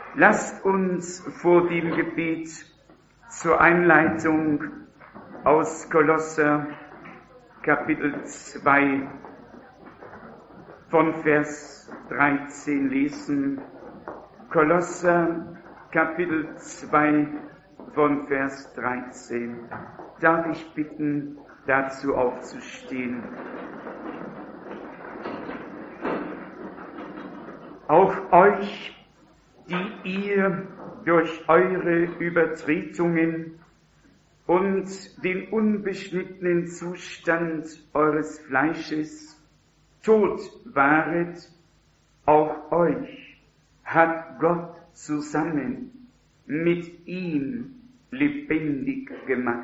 Lasst uns vor dem Gebet zur Einleitung aus Kolosser Kapitel 2 von Vers 13 lesen. Kolosser Kapitel 2 von Vers 13. Darf ich bitten, dazu aufzustehen? Auch euch, die ihr durch eure Übertretungen und den unbeschnittenen Zustand eures Fleisches tot waret, auch euch hat Gott zusammen mit ihm lebendig gemacht,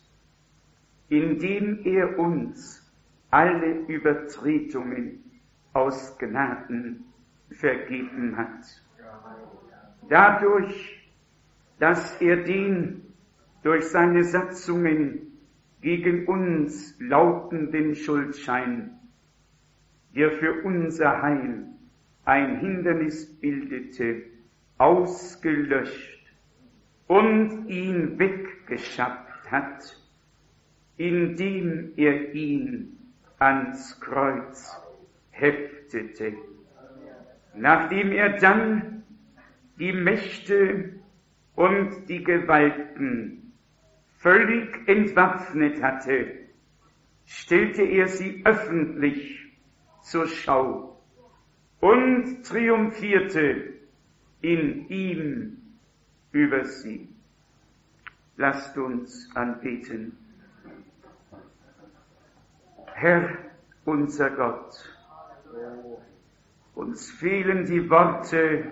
indem er uns alle Übertretungen aus Gnaden vergeben hat. Dadurch, dass er den durch seine Satzungen gegen uns lautenden Schuldschein, der für unser Heil ein Hindernis bildete, ausgelöscht und ihn weggeschafft hat, indem er ihn ans Kreuz heftete. Nachdem er dann die Mächte und die Gewalten völlig entwaffnet hatte, stellte er sie öffentlich zur Schau und triumphierte in ihm über sie. Lasst uns anbeten. Herr, unser Gott, uns fehlen die Worte,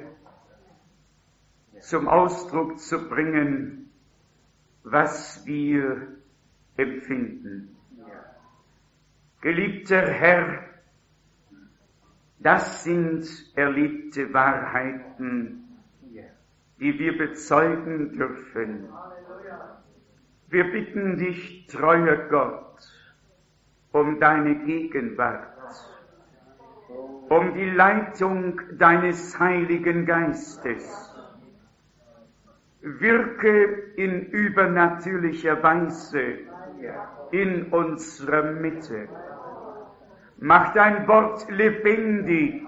zum Ausdruck zu bringen, was wir empfinden. Geliebter Herr, das sind erlebte Wahrheiten, die wir bezeugen dürfen. Wir bitten dich, treuer Gott, um deine Gegenwart, um die Leitung deines Heiligen Geistes. Wirke in übernatürlicher Weise in unserer Mitte. Mach dein Wort lebendig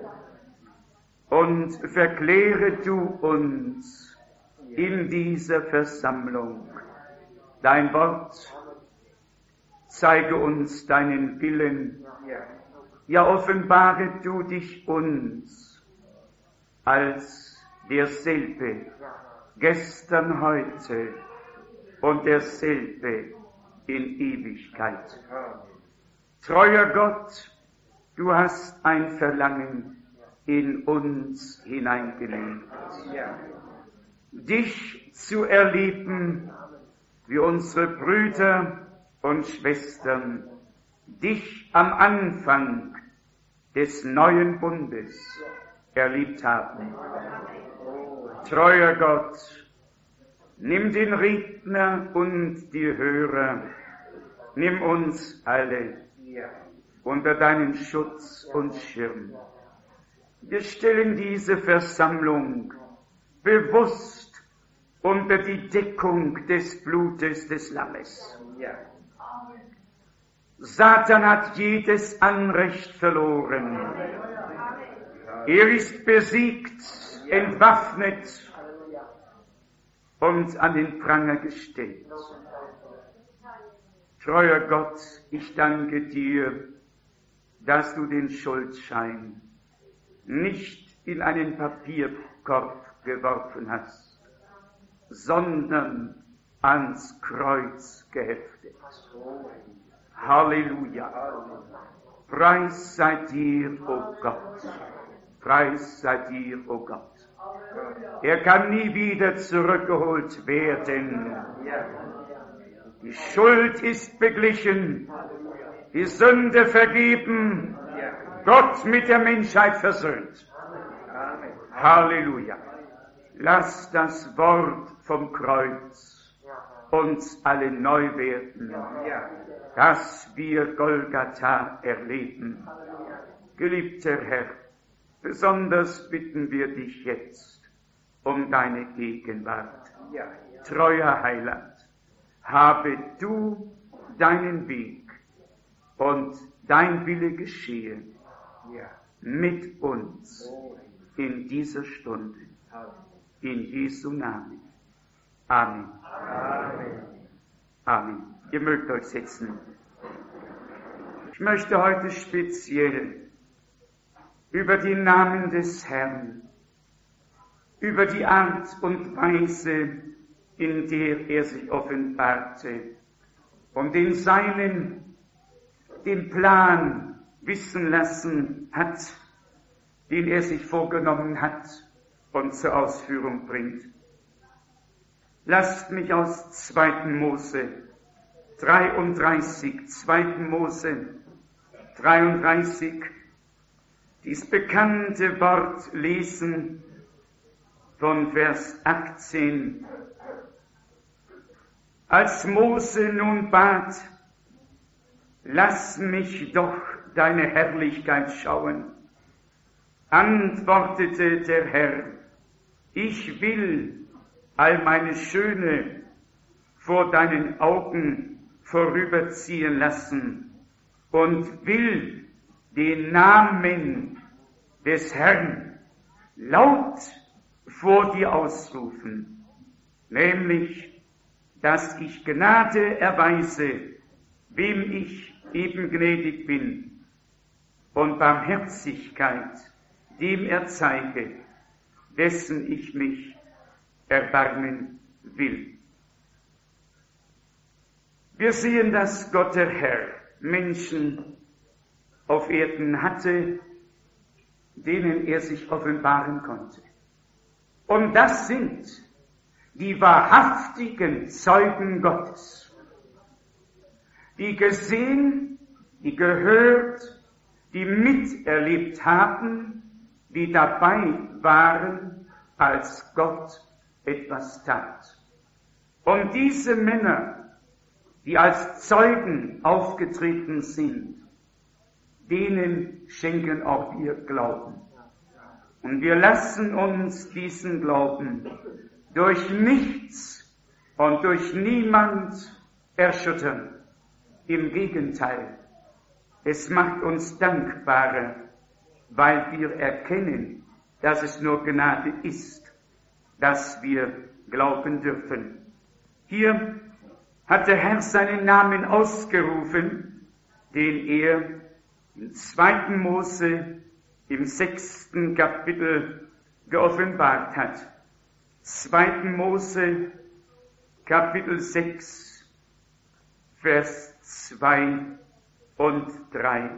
und verkläre du uns in dieser Versammlung dein Wort. Zeige uns deinen Willen. Ja, offenbare du dich uns als derselbe, gestern, heute und derselbe in Ewigkeit. Treuer Gott, du hast ein Verlangen in uns hineingelegt, dich zu erleben, wie unsere Brüder und Schwestern dich am Anfang des neuen Bundes erlebt haben. Treuer Gott, nimm den Redner und die Hörer, nimm uns alle unter deinen Schutz und Schirm. Wir stellen diese Versammlung bewusst unter die Deckung des Blutes des Lammes. Satan hat jedes Anrecht verloren. Er ist besiegt, entwaffnet und an den Pranger gestellt. Treuer Gott, ich danke dir, dass du den Schuldschein nicht in einen Papierkorb geworfen hast, sondern ans Kreuz geheftet. Halleluja! Preis sei dir, o Gott! Preis sei dir, o Gott! Er kann nie wieder zurückgeholt werden. Die Schuld ist beglichen, die Sünde vergeben, Gott mit der Menschheit versöhnt. Halleluja! Lass das Wort vom Kreuz uns alle neu werden, dass wir Golgatha erleben. Geliebter Herr, besonders bitten wir dich jetzt um deine Gegenwart. Treuer Heiland, habe du deinen Weg und dein Wille geschehe mit uns in dieser Stunde. In Jesu Namen. Amen. Amen. Amen. Ihr mögt euch setzen. Ich möchte heute speziell über den Namen des Herrn, über die Art und Weise, in der er sich offenbarte und den Seinen den Plan wissen lassen hat, den er sich vorgenommen hat und zur Ausführung bringt. Lasst mich aus 2. Mose 33, 2. Mose 33, dies bekannte Wort lesen von Vers 18. Als Mose nun bat, lass mich doch deine Herrlichkeit schauen, antwortete der Herr, ich will all meine Schöne vor deinen Augen vorüberziehen lassen und will den Namen des Herrn laut vor dir ausrufen, nämlich, dass ich Gnade erweise, wem ich eben gnädig bin, und Barmherzigkeit, dem erzeige, dessen ich mich erbarmen will. Wir sehen, dass Gott der Herr Menschen auf Erden hatte, denen er sich offenbaren konnte. Und das sind die wahrhaftigen Zeugen Gottes, die gesehen, die gehört, die miterlebt haben, die dabei waren, als Gott etwas tat. Und diese Männer, die als Zeugen aufgetreten sind, denen schenken auch wir Glauben. Und wir lassen uns diesen Glauben durch nichts und durch niemand erschüttern. Im Gegenteil, es macht uns dankbarer, weil wir erkennen, dass es nur Gnade ist, dass wir glauben dürfen. Hier hat der Herr seinen Namen ausgerufen, den er im 2. Mose im 6. Kapitel geoffenbart hat. 2. Mose Kapitel 6, Vers 2 und 3.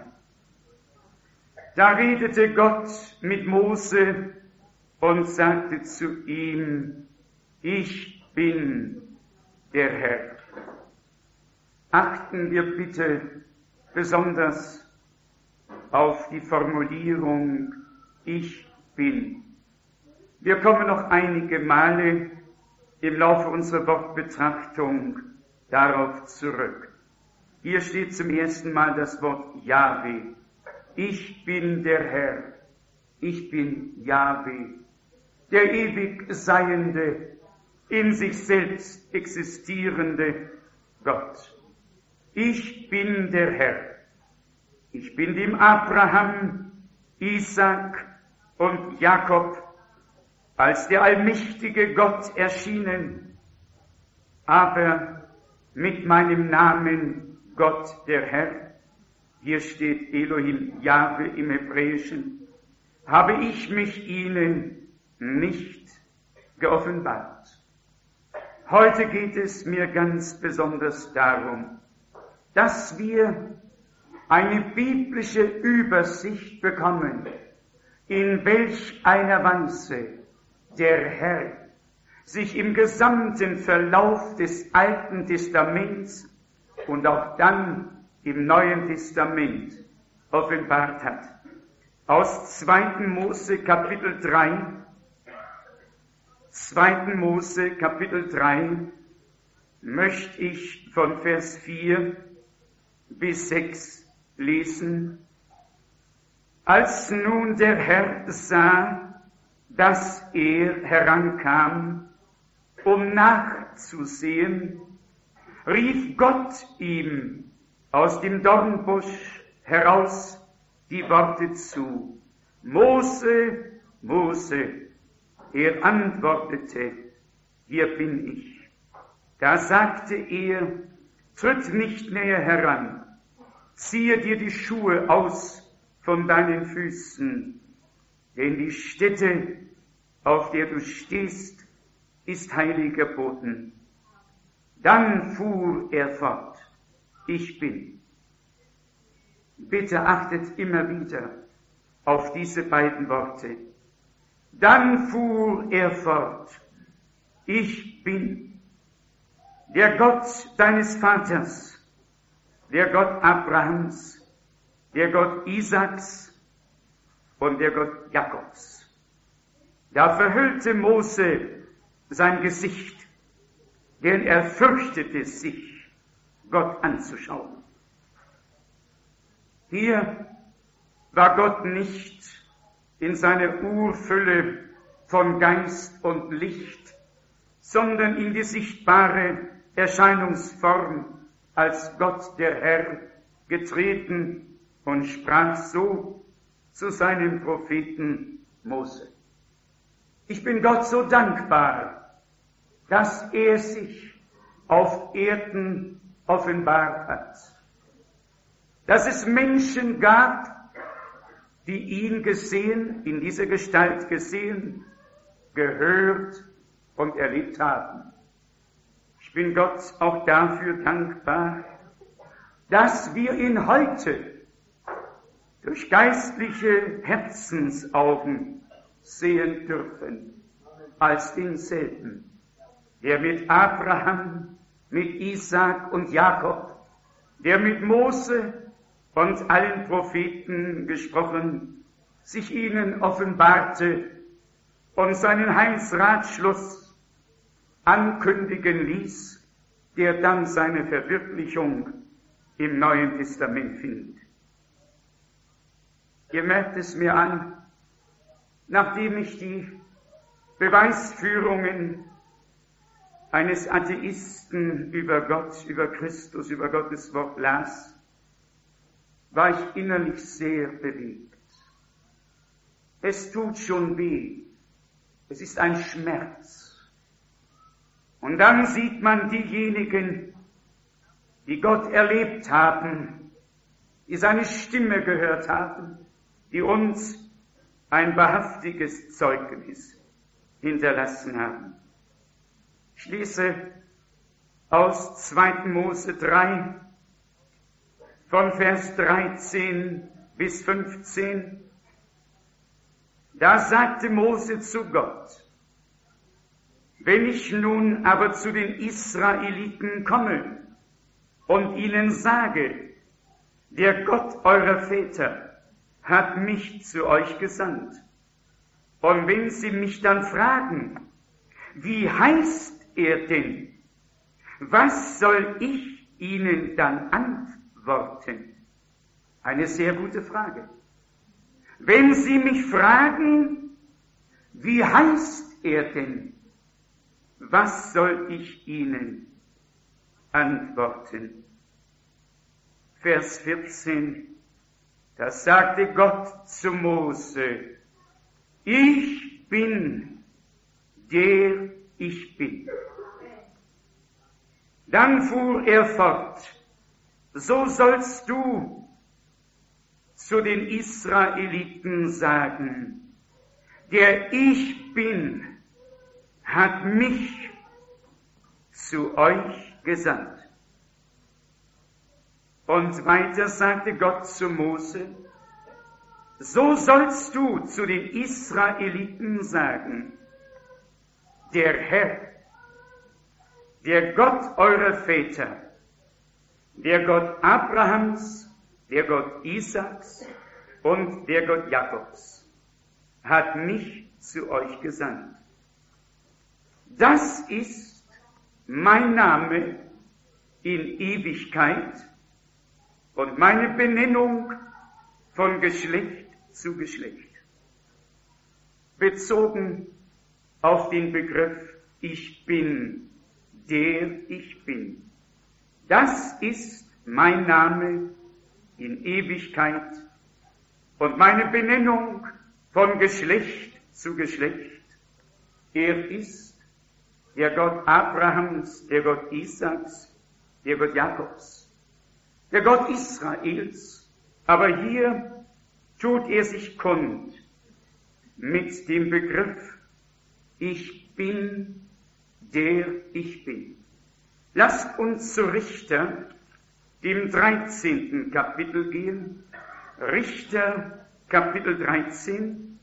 Da redete Gott mit Mose und sagte zu ihm, ich bin der Herr. Achten wir bitte besonders auf die Formulierung, ich bin. Wir kommen noch einige Male im Laufe unserer Wortbetrachtung darauf zurück. Hier steht zum ersten Mal das Wort Jahwe. Ich bin der Herr. Ich bin Jahwe, der ewig Seiende, in sich selbst existierende Gott. Ich bin der Herr. Ich bin dem Abraham, Isaak und Jakob als der allmächtige Gott erschienen, aber mit meinem Namen Gott der Herr, hier steht Elohim Jahwe im Hebräischen, habe ich mich ihnen nicht geoffenbart. Heute geht es mir ganz besonders darum, dass wir eine biblische Übersicht bekommen, in welch einer Weise der Herr sich im gesamten Verlauf des Alten Testaments und auch dann im Neuen Testament offenbart hat. Aus 2. Mose Kapitel 3, 2. Mose Kapitel 3 möchte ich von Vers 4 bis 6 lesen. Als nun der Herr sah, dass er herankam, um nachzusehen, rief Gott ihm aus dem Dornbusch heraus die Worte zu: Mose, Mose. Er antwortete: Hier bin ich. Da sagte er: Tritt nicht näher heran, ziehe dir die Schuhe aus von deinen Füßen, denn die Stätte, auf der du stehst, ist heiliger Boden. Dann fuhr er fort: Ich bin. Bitte achtet immer wieder auf diese beiden Worte. Dann fuhr er fort: Ich bin. Der Gott deines Vaters, der Gott Abrahams, der Gott Isaaks und der Gott Jakobs. Da verhüllte Mose sein Gesicht, denn er fürchtete sich, Gott anzuschauen. Hier war Gott nicht in seiner Urfülle von Geist und Licht, sondern in die sichtbare Erscheinungsform als Gott der Herr getreten und sprach so zu seinem Propheten Mose: Ich bin Gott so dankbar, dass er sich auf Erden offenbart hat, dass es Menschen gab, die ihn gesehen, in dieser Gestalt gesehen, gehört und erlebt haben. Ich bin Gott auch dafür dankbar, dass wir ihn heute durch geistliche Herzensaugen sehen dürfen, als denselben, der mit Abraham, mit Isaak und Jakob, der mit Mose und allen Propheten gesprochen, sich ihnen offenbarte und seinen Heilsratschluss ankündigen ließ, der dann seine Verwirklichung im Neuen Testament findet. Ihr merkt es mir an, nachdem ich die Beweisführungen eines Atheisten über Gott, über Christus, über Gottes Wort las, war ich innerlich sehr bewegt. Es tut schon weh. Es ist ein Schmerz. Und dann sieht man diejenigen, die Gott erlebt haben, die seine Stimme gehört haben, die uns ein wahrhaftiges Zeugnis hinterlassen haben. Ich lese aus 2. Mose 3 von Vers 13 bis 15. Da sagte Mose zu Gott: Wenn ich nun aber zu den Israeliten komme und ihnen sage, der Gott eurer Väter hat mich zu euch gesandt, und wenn sie mich dann fragen, wie heißt er denn, was soll ich ihnen dann antworten? Eine sehr gute Frage. Wenn sie mich fragen, wie heißt er denn, was soll ich ihnen antworten? Vers 14, da sagte Gott zu Mose: Ich bin, der ich bin. Dann fuhr er fort: So sollst du zu den Israeliten sagen, der ich bin, hat mich zu euch gesandt. Und weiter sagte Gott zu Mose: So sollst du zu den Israeliten sagen, der Herr, der Gott eurer Väter, der Gott Abrahams, der Gott Isaaks und der Gott Jakobs, hat mich zu euch gesandt. Das ist mein Name in Ewigkeit und meine Benennung von Geschlecht zu Geschlecht. bezogen auf den Begriff Ich bin, der ich bin. Das ist mein Name in Ewigkeit und meine Benennung von Geschlecht zu Geschlecht. Er ist der Gott Abrahams, der Gott Isaaks, der Gott Jakobs, der Gott Israels. Aber hier tut er sich kund mit dem Begriff Ich bin, der ich bin. Lasst uns zu Richter, dem 13. Kapitel gehen. Richter, Kapitel 13,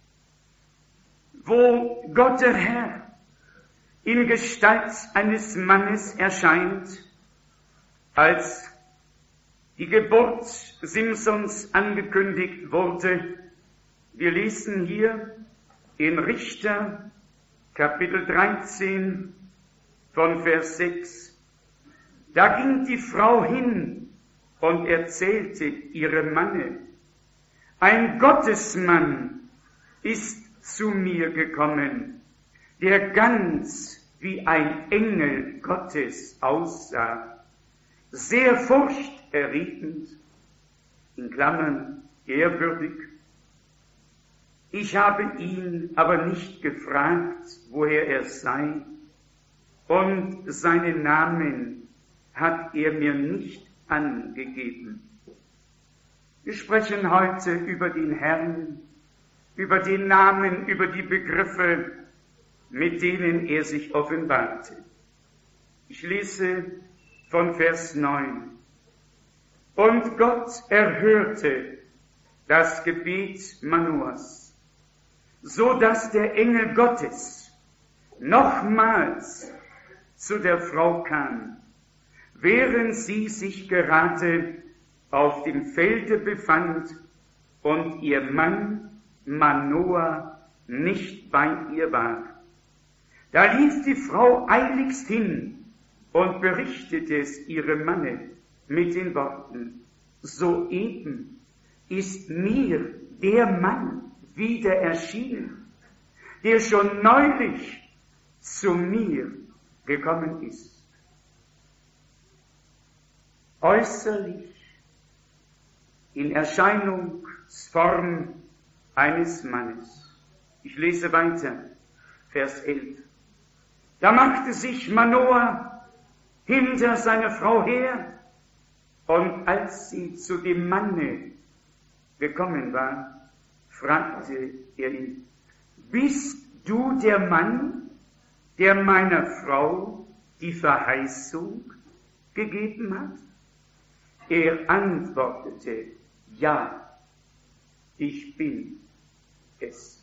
wo Gott der Herr in Gestalt eines Mannes erscheint, als die Geburt Simsons angekündigt wurde. Wir lesen hier in Richter, Kapitel 13, von Vers 6. Da ging die Frau hin und erzählte ihrem Manne, ein Gottesmann ist zu mir gekommen, der ganz wie ein Engel Gottes aussah, sehr furchterregend, in Klammern ehrwürdig. Ich habe ihn aber nicht gefragt, woher er sei, und seinen Namen hat er mir nicht angegeben. Wir sprechen heute über den Herrn, über den Namen, über die Begriffe, mit denen er sich offenbarte. Ich lese von Vers 9. Und Gott erhörte das Gebet Manoas, so dass der Engel Gottes nochmals zu der Frau kam, während sie sich gerade auf dem Felde befand und ihr Mann Manoah nicht bei ihr war. Da lief die Frau eiligst hin und berichtete es ihrem Manne mit den Worten, soeben ist mir der Mann wieder erschienen, der schon neulich zu mir gekommen ist. Äußerlich in Erscheinungsform eines Mannes. Ich lese weiter, Vers 11. Da machte sich Manoah hinter seiner Frau her, und als sie zu dem Manne gekommen war, fragte er ihn, bist du der Mann, der meiner Frau die Verheißung gegeben hat? Er antwortete, ja, ich bin es.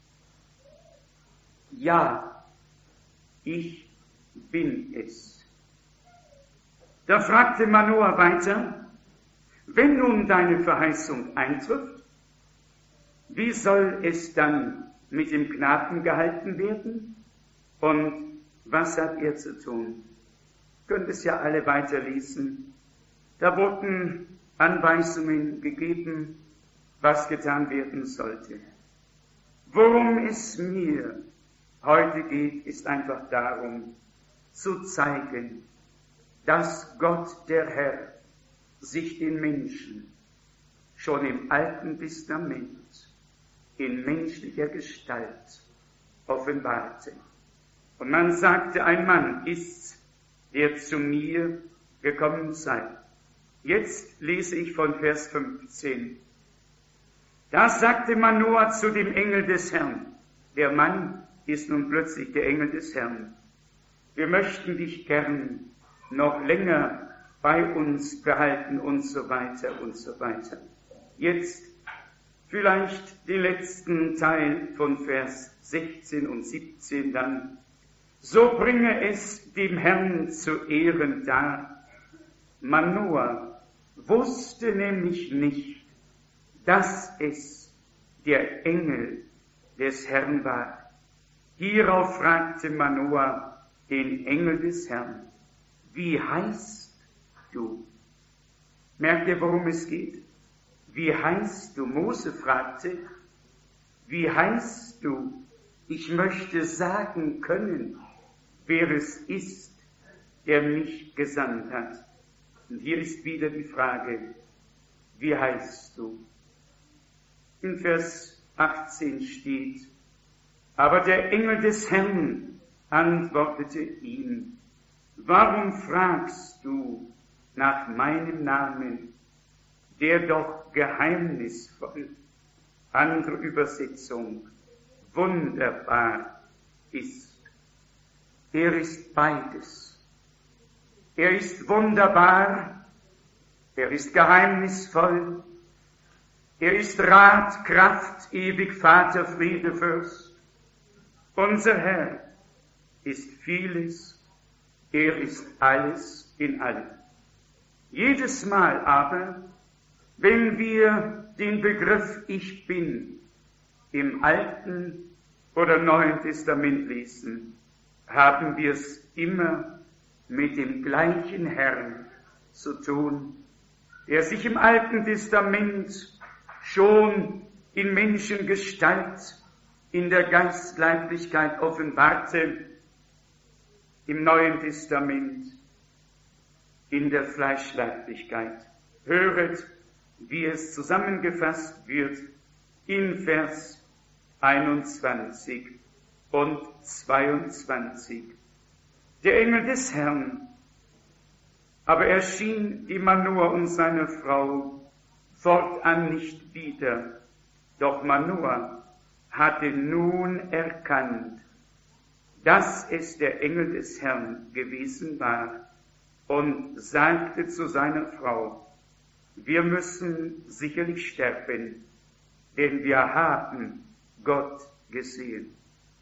Ja, ich bin es. Da fragte Manoah weiter, wenn nun deine Verheißung eintrifft, wie soll es dann mit dem Knaben gehalten werden? Und was hat er zu tun? Könnt es ja alle weiterlesen. Da wurden Anweisungen gegeben, was getan werden sollte. Worum es mir heute geht, ist einfach darum, zu zeigen, dass Gott, der Herr, sich den Menschen schon im Alten Testament in menschlicher Gestalt offenbarte. Und man sagte, ein Mann ist's, der zu mir gekommen sei. Jetzt lese ich von Vers 15. Da sagte Manoah zu dem Engel des Herrn, der Mann ist nun plötzlich der Engel des Herrn, wir möchten dich gern noch länger bei uns behalten und so weiter und so weiter. Jetzt vielleicht den letzten Teil von Vers 16 und 17 dann. So bringe es dem Herrn zu Ehren dar. Manoah wusste nämlich nicht, dass es der Engel des Herrn war. Hierauf fragte Manoah den Engel des Herrn, wie heißt du? Merkt ihr, worum es geht? Wie heißt du? Mose fragte, wie heißt du? Ich möchte sagen können, wer es ist, der mich gesandt hat. Und hier ist wieder die Frage, wie heißt du? In Vers 18 steht, aber der Engel des Herrn antwortete ihm, warum fragst du nach meinem Namen, der doch geheimnisvoll, andere Übersetzung, wunderbar ist. Er ist beides. Er ist wunderbar, er ist geheimnisvoll, er ist Rat, Kraft, ewig Vater, Friede, Fürst. Unser Herr ist vieles, er ist alles in allem. Jedes Mal aber, wenn wir den Begriff Ich Bin im Alten oder Neuen Testament lesen, haben wir es immer mit dem gleichen Herrn zu tun, der sich im Alten Testament schon in Menschengestalt in der Geistleiblichkeit offenbarte, im Neuen Testament in der Fleischleiblichkeit. Höret, wie es zusammengefasst wird in Vers 21 und 22. Der Engel des Herrn aber erschien dem Manoah und seiner Frau fortan nicht wieder, doch Manoah hatte nun erkannt, dass es der Engel des Herrn gewesen war und sagte zu seiner Frau, wir müssen sicherlich sterben, denn wir haben Gott gesehen.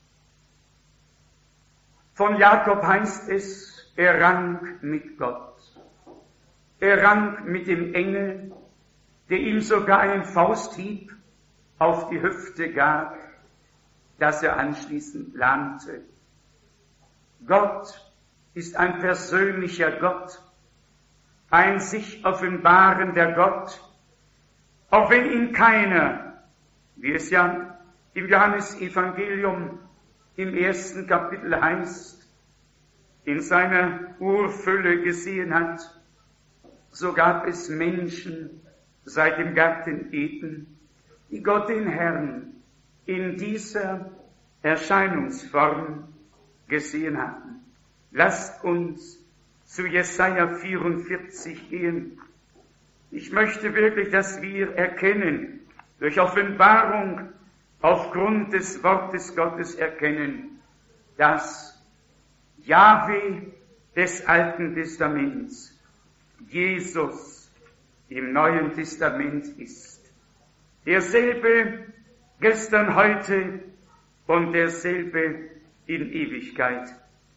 Von Jakob heißt es, er rang mit Gott. Er rang mit dem Engel, der ihm sogar einen Fausthieb auf die Hüfte gab, dass er anschließend lahmte. Gott ist ein persönlicher Gott, ein sich offenbarender Gott, auch wenn ihn keiner, wie es ja im Johannesevangelium im 1. Kapitel heißt, in seiner Urfülle gesehen hat, so gab es Menschen seit dem Garten Eden, die Gott den Herrn in dieser Erscheinungsform gesehen hatten. Lasst uns zu Jesaja 44 gehen. Ich möchte wirklich, dass wir erkennen, durch Offenbarung aufgrund des Wortes Gottes erkennen, dass Jahwe des Alten Testaments Jesus im Neuen Testament ist. Derselbe gestern, heute und derselbe in Ewigkeit.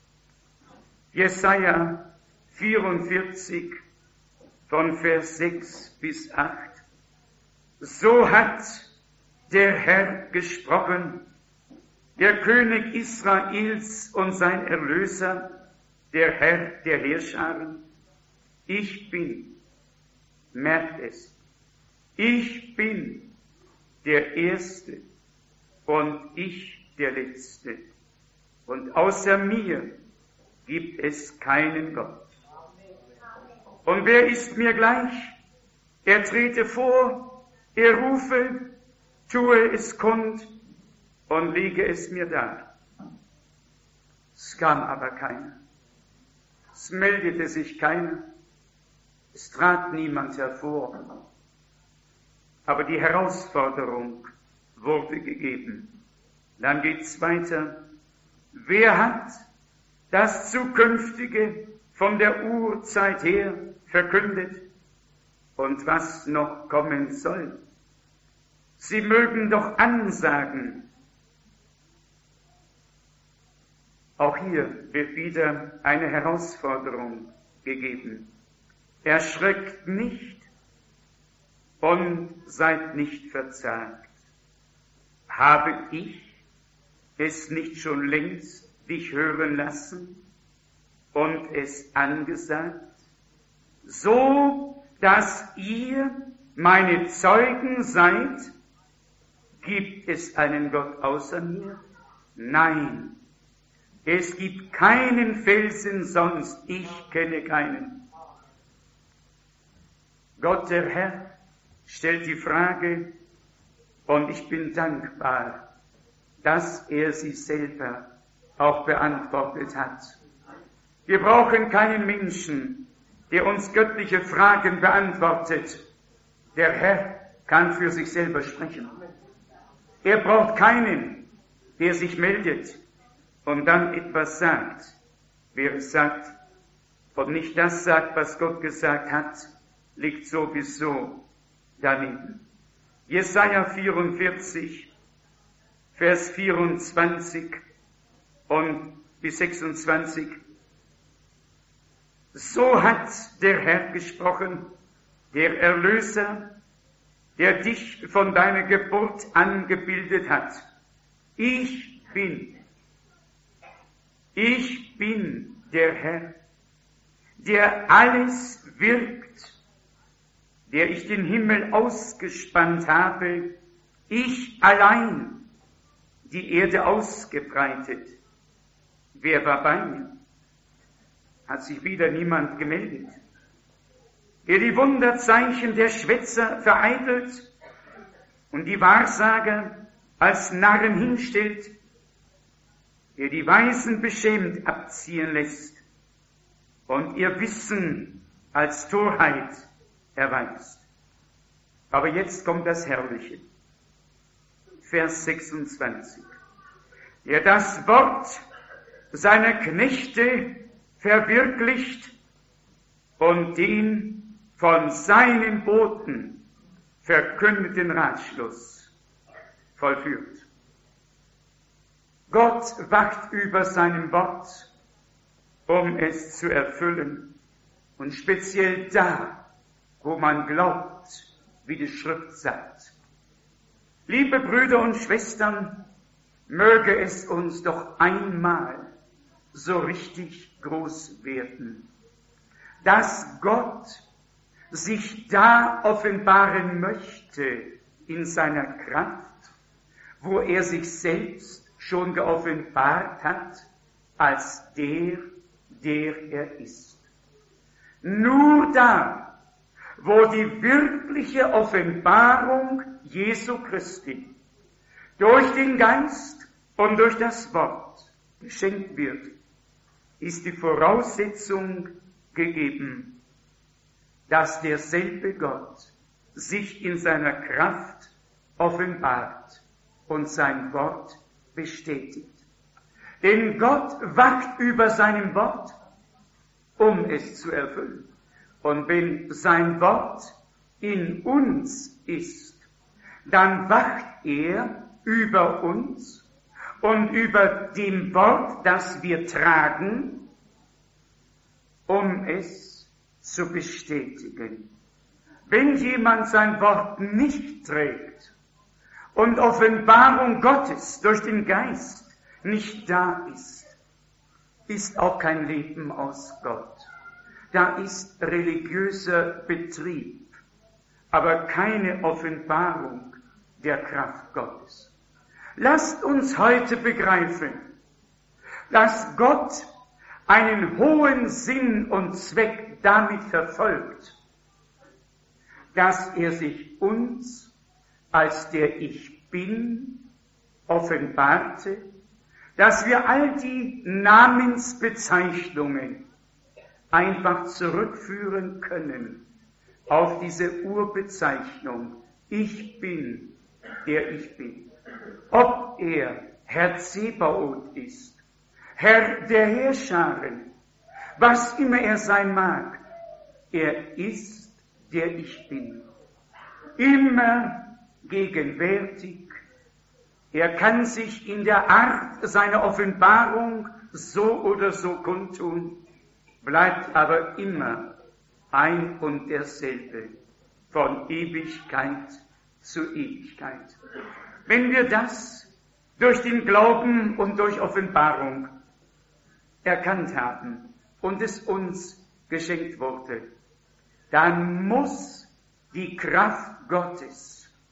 Jesaja 44 von Vers 6 bis 8. So hat der Herr gesprochen, der König Israels und sein Erlöser, der Herr der Heerscharen. Ich bin, merkt es, ich bin der Erste und ich der Letzte. Und außer mir gibt es keinen Gott. Und wer ist mir gleich? Er trete vor, er rufe, tue es kund und lege es mir dar. Es kam aber keiner. Es meldete sich keiner. Es trat niemand hervor. Aber die Herausforderung wurde gegeben. Dann geht's weiter. Wer hat das Zukünftige von der Urzeit her verkündet und was noch kommen soll? Sie mögen doch ansagen. Auch hier wird wieder eine Herausforderung gegeben. Erschreckt nicht und seid nicht verzagt. Habe ich es nicht schon längst dich hören lassen und es angesagt, so dass ihr meine Zeugen seid? Gibt es einen Gott außer mir? Nein. Es gibt keinen Felsen sonst, ich kenne keinen. Gott, der Herr, stellt die Frage, und ich bin dankbar, dass er sie selber auch beantwortet hat. Wir brauchen keinen Menschen, der uns göttliche Fragen beantwortet. Der Herr kann für sich selber sprechen. Er braucht keinen, der sich meldet und dann etwas sagt. Wer es sagt und nicht das sagt, was Gott gesagt hat, liegt sowieso daneben. Jesaja 44, Vers 24 und bis 26. So hat der Herr gesprochen, der Erlöser, der dich von deiner Geburt an gebildet hat. Ich bin der Herr, der alles wirkt, der ich den Himmel ausgespannt habe, ich allein die Erde ausgebreitet. Wer war bei mir? Hat sich wieder niemand gemeldet. Der die Wunderzeichen der Schwätzer vereitelt und die Wahrsager als Narren hinstellt, der die Weisen beschämt abziehen lässt und ihr Wissen als Torheit erweist. Aber jetzt kommt das Herrliche. Vers 26. Der das Wort seiner Knechte verwirklicht und den von seinen Boten verkündeten Ratschluss vollführt. Gott wacht über seinem Wort, um es zu erfüllen, und speziell da, wo man glaubt, wie die Schrift sagt. Liebe Brüder und Schwestern, möge es uns doch einmal so richtig groß werden, dass Gott sich da offenbaren möchte in seiner Kraft, wo er sich selbst schon geoffenbart hat als der er ist. Nur da, wo die wirkliche Offenbarung Jesu Christi durch den Geist und durch das Wort geschenkt wird, ist die Voraussetzung gegeben, dass derselbe Gott sich in seiner Kraft offenbart und sein Wort bestätigt. Denn Gott wacht über seinem Wort, um es zu erfüllen. Und wenn sein Wort in uns ist, dann wacht er über uns und über dem Wort, das wir tragen, um es zu bestätigen. Wenn jemand sein Wort nicht trägt und Offenbarung Gottes durch den Geist nicht da ist auch kein Leben aus Gott. Da ist religiöser Betrieb, aber keine Offenbarung der Kraft Gottes. Lasst uns heute begreifen, dass Gott einen hohen Sinn und Zweck damit verfolgt, dass er sich uns als der Ich Bin offenbarte, dass wir all die Namensbezeichnungen einfach zurückführen können auf diese Urbezeichnung. Ich bin, der ich bin. Ob er Herr Zebaoth ist, Herr der Heerscharen, was immer er sein mag, er ist, der ich bin. Immer gegenwärtig. Er kann sich in der Art seiner Offenbarung so oder so kundtun, bleibt aber immer ein und derselbe, von Ewigkeit zu Ewigkeit. Wenn wir das durch den Glauben und durch Offenbarung erkannt haben und es uns geschenkt wurde, dann muss die Kraft Gottes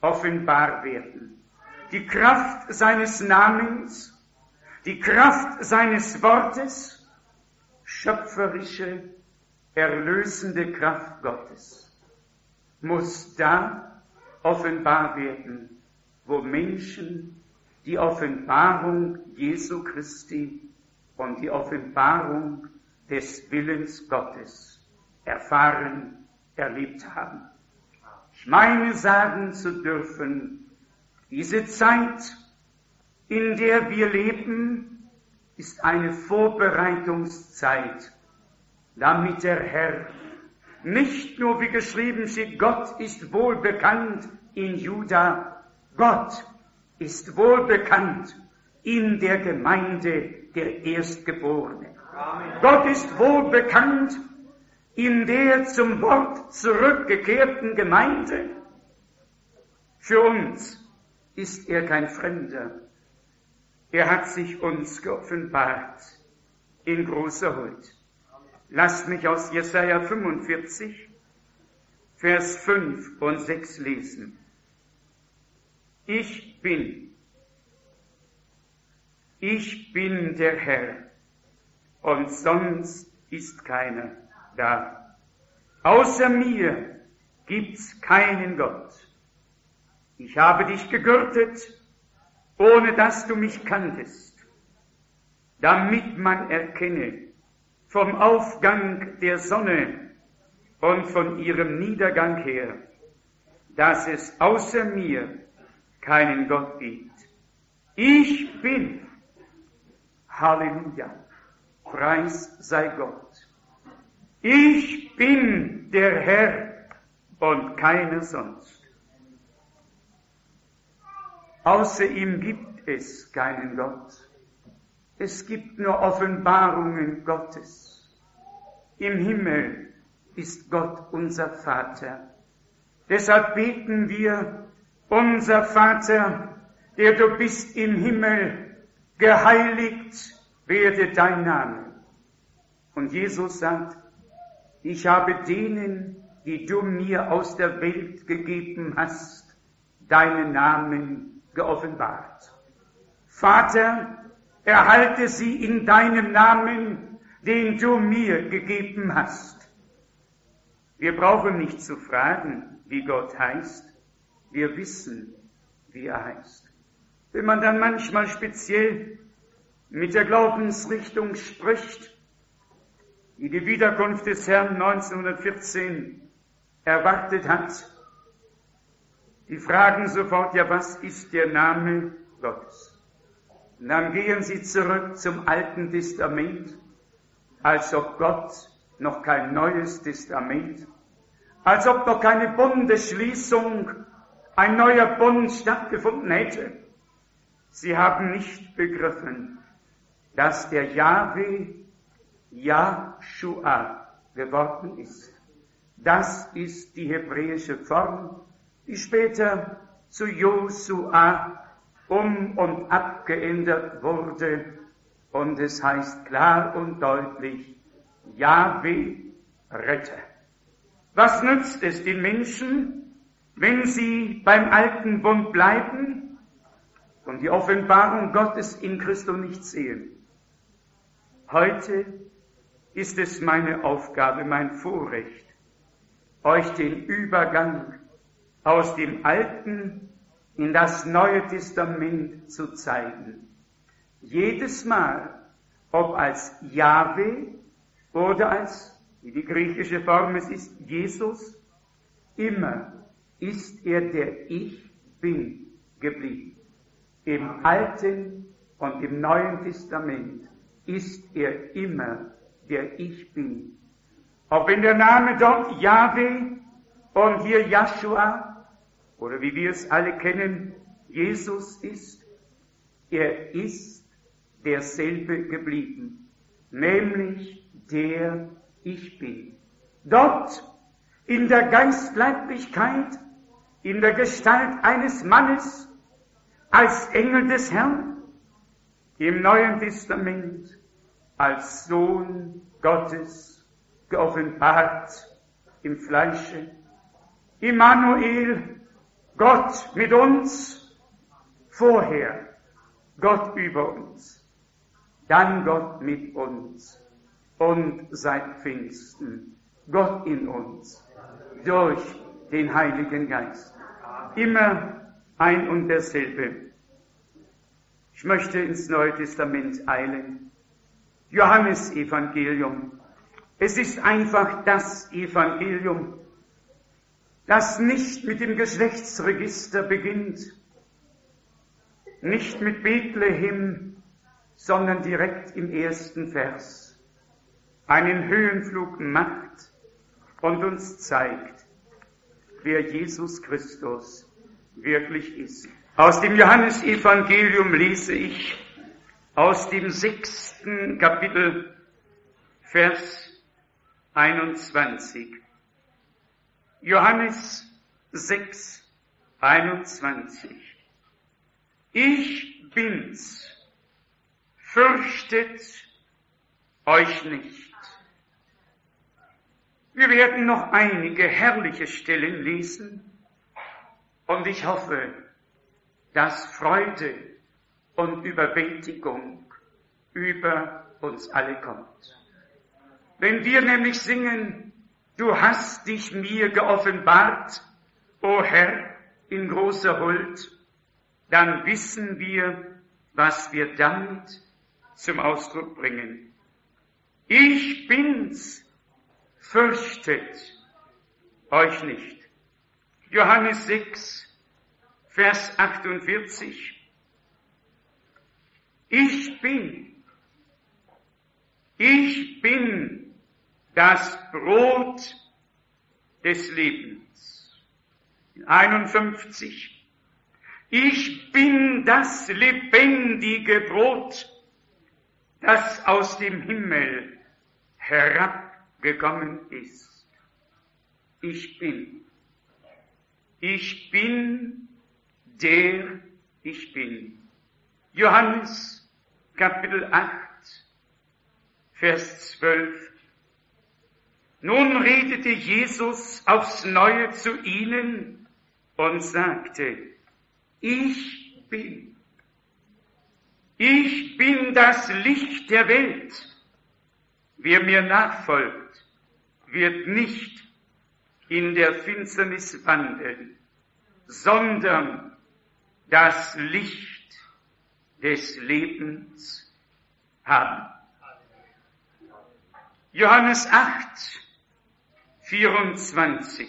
offenbar werden. Die Kraft seines Namens, die Kraft seines Wortes, schöpferische, erlösende Kraft Gottes, muss da offenbar werden, wo Menschen die Offenbarung Jesu Christi und die Offenbarung des Willens Gottes erfahren, erlebt haben. Ich meine sagen zu dürfen, diese Zeit, in der wir leben, ist eine Vorbereitungszeit, damit der Herr nicht nur, wie geschrieben steht, Gott ist wohl bekannt in Juda, Gott ist wohl bekannt in der Gemeinde der Erstgeborenen. Amen. Gott ist wohl bekannt in der zum Wort zurückgekehrten Gemeinde. Für uns ist er kein Fremder. Er hat sich uns geoffenbart in großer Huld. Lasst mich aus Jesaja 45, Vers 5 und 6 lesen. Ich bin der Herr, und sonst ist keiner da. Außer mir gibt's keinen Gott. Ich habe dich gegürtet, ohne dass du mich kanntest, damit man erkenne vom Aufgang der Sonne und von ihrem Niedergang her, dass es außer mir keinen Gott gibt. Ich bin, Halleluja, Preis sei Gott. Ich bin der Herr und keiner sonst. Außer ihm gibt es keinen Gott. Es gibt nur Offenbarungen Gottes. Im Himmel ist Gott unser Vater. Deshalb beten wir, unser Vater, der du bist im Himmel, geheiligt werde dein Name. Und Jesus sagt, ich habe denen, die du mir aus der Welt gegeben hast, deinen Namen geoffenbart. Vater, erhalte sie in deinem Namen, den du mir gegeben hast. Wir brauchen nicht zu fragen, wie Gott heißt. Wir wissen, wie er heißt. Wenn man dann manchmal speziell mit der Glaubensrichtung spricht, die die Wiederkunft des Herrn 1914 erwartet hat, die fragen sofort, ja, was ist der Name Gottes? Und dann gehen sie zurück zum Alten Testament, als ob Gott noch kein Neues Testament, als ob noch keine Bundesschließung, ein neuer Bund stattgefunden hätte. Sie haben nicht begriffen, dass der Jahwe Yahshua geworden ist. Das ist die hebräische Form, die später zu Josua um- und abgeändert wurde. Und es heißt klar und deutlich, Jahwe Retter. Was nützt es den Menschen, wenn sie beim alten Bund bleiben und die Offenbarung Gottes in Christus nicht sehen? Heute ist es meine Aufgabe, mein Vorrecht, euch den Übergang aus dem Alten in das Neue Testament zu zeigen. Jedes Mal, ob als Jahwe oder als, wie die griechische Form es ist, Jesus, immer ist er der Ich Bin geblieben. Im Alten und im Neuen Testament ist er immer der Ich Bin. Auch wenn der Name dort Jahwe und hier Joshua oder wie wir es alle kennen, Jesus ist, er ist derselbe geblieben, nämlich der Ich Bin. Dort in der Geistleiblichkeit, in der Gestalt eines Mannes, als Engel des Herrn, im Neuen Testament als Sohn Gottes geoffenbart im Fleische, Immanuel, Gott mit uns, vorher Gott über uns, dann Gott mit uns und seit Pfingsten Gott in uns durch den Heiligen Geist. Immer ein und derselbe. Ich möchte ins Neue Testament eilen. Johannesevangelium. Es ist einfach das Evangelium, das nicht mit dem Geschlechtsregister beginnt, nicht mit Bethlehem, sondern direkt im ersten Vers einen Höhenflug macht und uns zeigt, wer Jesus Christus wirklich ist. Aus dem Johannesevangelium lese ich aus dem 6. Kapitel, Vers 21. Johannes 6, 21. Ich bin's, fürchtet euch nicht. Wir werden noch einige herrliche Stellen lesen und ich hoffe, dass Freude und Überwältigung über uns alle kommt. Wenn wir nämlich singen, du hast dich mir geoffenbart, o Herr, in großer Huld, dann wissen wir, was wir damit zum Ausdruck bringen. Ich bin's, fürchtet euch nicht. Johannes 6, Vers 48. Ich bin das Brot des Lebens. 51. Ich bin das lebendige Brot, das aus dem Himmel herabgekommen ist. Ich bin der ich bin. Johannes Kapitel 8, Vers 12. Nun redete Jesus aufs Neue zu ihnen und sagte, ich bin das Licht der Welt. Wer mir nachfolgt, wird nicht in der Finsternis wandeln, sondern das Licht des Lebens haben. Johannes 8, 24.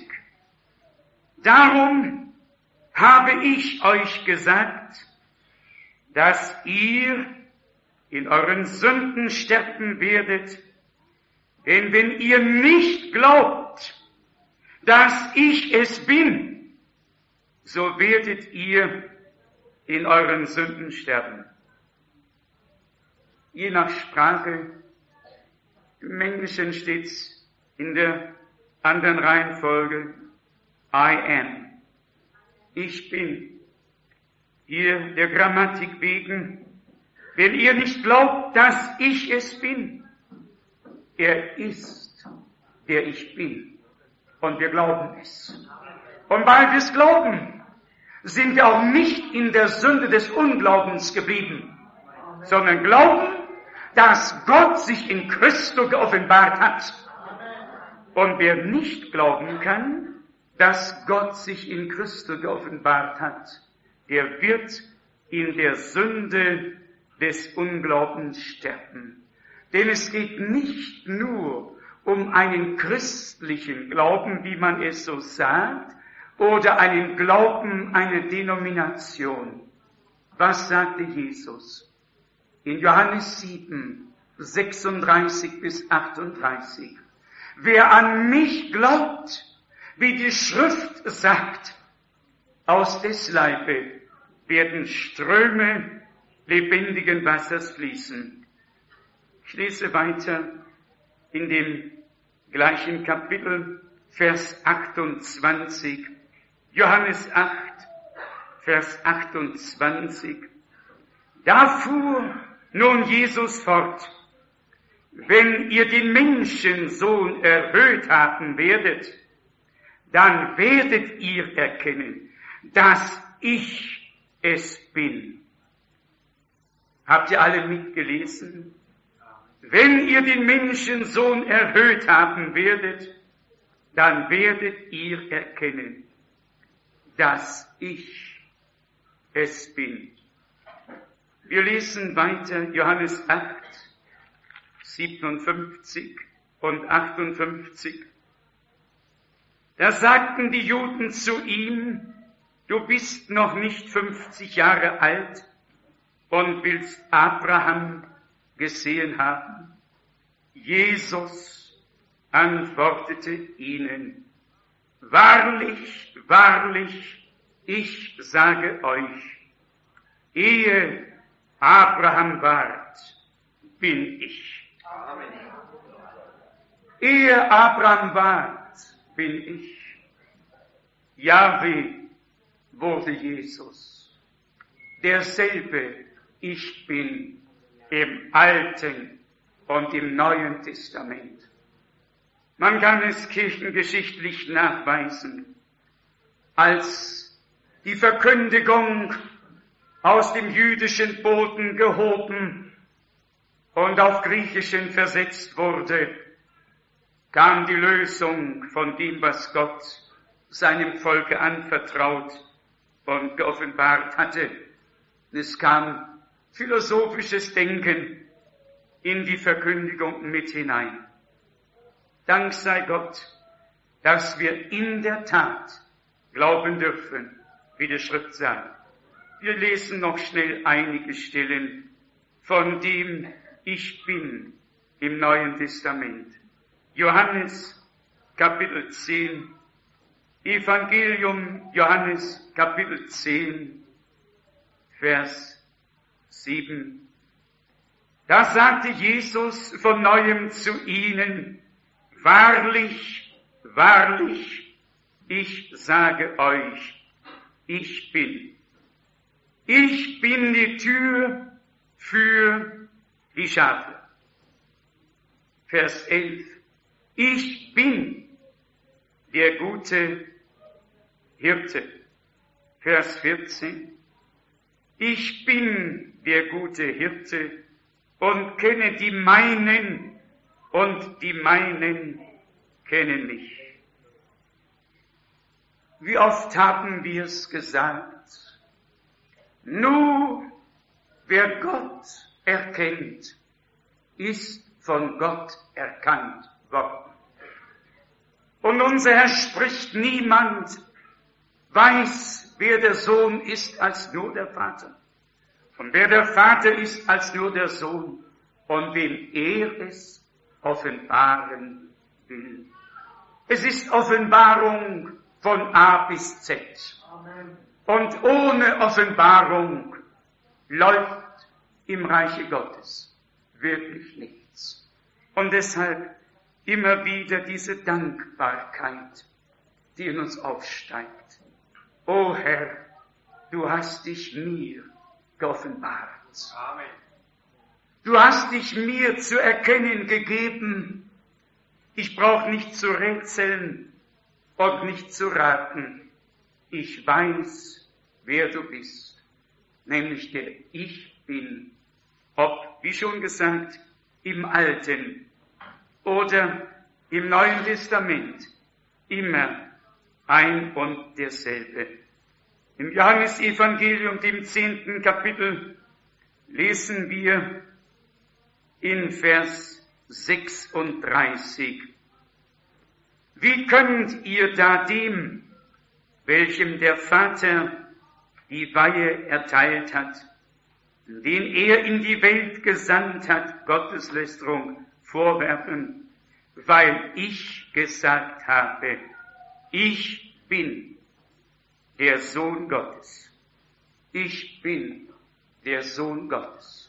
Darum habe ich euch gesagt, dass ihr in euren Sünden sterben werdet, denn wenn ihr nicht glaubt, dass ich es bin, so werdet ihr in euren Sünden sterben. Je nach Sprache, im Englischen steht's in der anderen Reihenfolge, I am. Ich bin. Hier der Grammatik wegen, wenn ihr nicht glaubt, dass ich es bin, er ist, der ich bin. Und wir glauben es. Und weil wir es glauben, sind wir auch nicht in der Sünde des Unglaubens geblieben, sondern glauben, dass Gott sich in Christo geoffenbart hat. Und wer nicht glauben kann, dass Gott sich in Christo geoffenbart hat, der wird in der Sünde des Unglaubens sterben. Denn es geht nicht nur um einen christlichen Glauben, wie man es so sagt, oder einen Glauben, eine Denomination. Was sagte Jesus? In Johannes 7, 36 bis 38. Wer an mich glaubt, wie die Schrift sagt, aus des Leibe werden Ströme lebendigen Wassers fließen. Ich lese weiter in dem gleichen Kapitel, Vers 28, Johannes 8, Vers 28. Da fuhr nun Jesus fort, wenn ihr den Menschensohn erhöht haben werdet, dann werdet ihr erkennen, dass ich es bin. Habt ihr alle mitgelesen? Wenn ihr den Menschensohn erhöht haben werdet, dann werdet ihr erkennen, dass ich es bin. Wir lesen weiter Johannes 8, 57 und 58. Da sagten die Juden zu ihm, du bist noch nicht 50 Jahre alt und willst Abraham gesehen haben. Jesus antwortete ihnen, wahrlich, wahrlich, ich sage euch, ehe Abraham ward, bin ich. Amen. Ehe Abraham ward, bin ich. Jahwe wurde Jesus. Derselbe ich bin im Alten und im Neuen Testament. Man kann es kirchengeschichtlich nachweisen, als die Verkündigung aus dem jüdischen Boden gehoben und auf Griechischen versetzt wurde, kam die Lösung von dem, was Gott seinem Volke anvertraut und geoffenbart hatte. Es kam philosophisches Denken in die Verkündigung mit hinein. Dank sei Gott, dass wir in der Tat glauben dürfen, wie die Schrift sagt. Wir lesen noch schnell einige Stellen von dem Ich Bin im Neuen Testament. Johannes Kapitel 10, Evangelium Johannes Kapitel 10, Vers 7. Da sagte Jesus von Neuem zu ihnen, wahrlich, wahrlich, ich sage euch, ich bin. Ich bin die Tür für die Schafe. Vers 11. Ich bin der gute Hirte. Vers 14. Ich bin der gute Hirte und kenne die meinen und die meinen kennen mich. Wie oft haben wir es gesagt? Nur wer Gott erkennt, ist von Gott erkannt worden. Und unser Herr spricht, niemand weiß, wer der Sohn ist, als nur der Vater. Und wer der Vater ist, als nur der Sohn. Und wem er es offenbaren will. Es ist Offenbarung von A bis Z. Amen. Und ohne Offenbarung läuft im Reiche Gottes wirklich nichts. Und deshalb immer wieder diese Dankbarkeit, die in uns aufsteigt. O Herr, du hast dich mir geoffenbart. Amen. Du hast dich mir zu erkennen gegeben. Ich brauche nicht zu rätseln und nicht zu raten. Ich weiß, wer du bist, nämlich der Ich Bin. Ob, wie schon gesagt, im Alten oder im Neuen Testament, immer ein und derselbe. Im Johannesevangelium, dem 10. Kapitel, lesen wir in Vers 36. Wie könnt ihr da dem, welchem der Vater die Weihe erteilt hat, den er in die Welt gesandt hat, Gotteslästerung vorwerfen, weil ich gesagt habe, ich bin der Sohn Gottes. Ich bin der Sohn Gottes.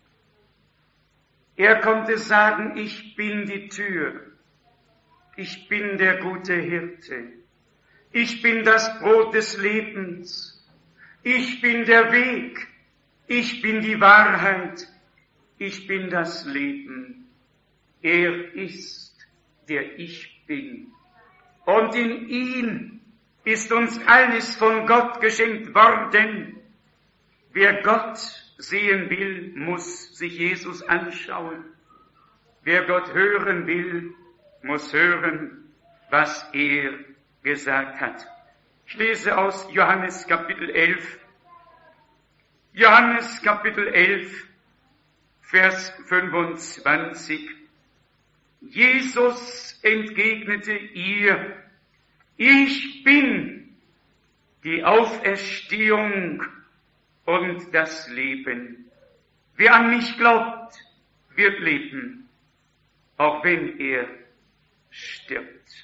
Er konnte sagen, ich bin die Tür. Ich bin der gute Hirte. Ich bin das Brot des Lebens. Ich bin der Weg. Ich bin die Wahrheit. Ich bin das Leben. Er ist der Ich Bin. Und in ihn ist uns alles von Gott geschenkt worden. Wer Gott sehen will, muss sich Jesus anschauen. Wer Gott hören will, muss hören, was er gesagt hat. Ich lese aus Johannes Kapitel 11. Johannes Kapitel 11, Vers 25. Jesus entgegnete ihr: Ich bin die Auferstehung und das Leben. Wer an mich glaubt, wird leben, auch wenn er stirbt.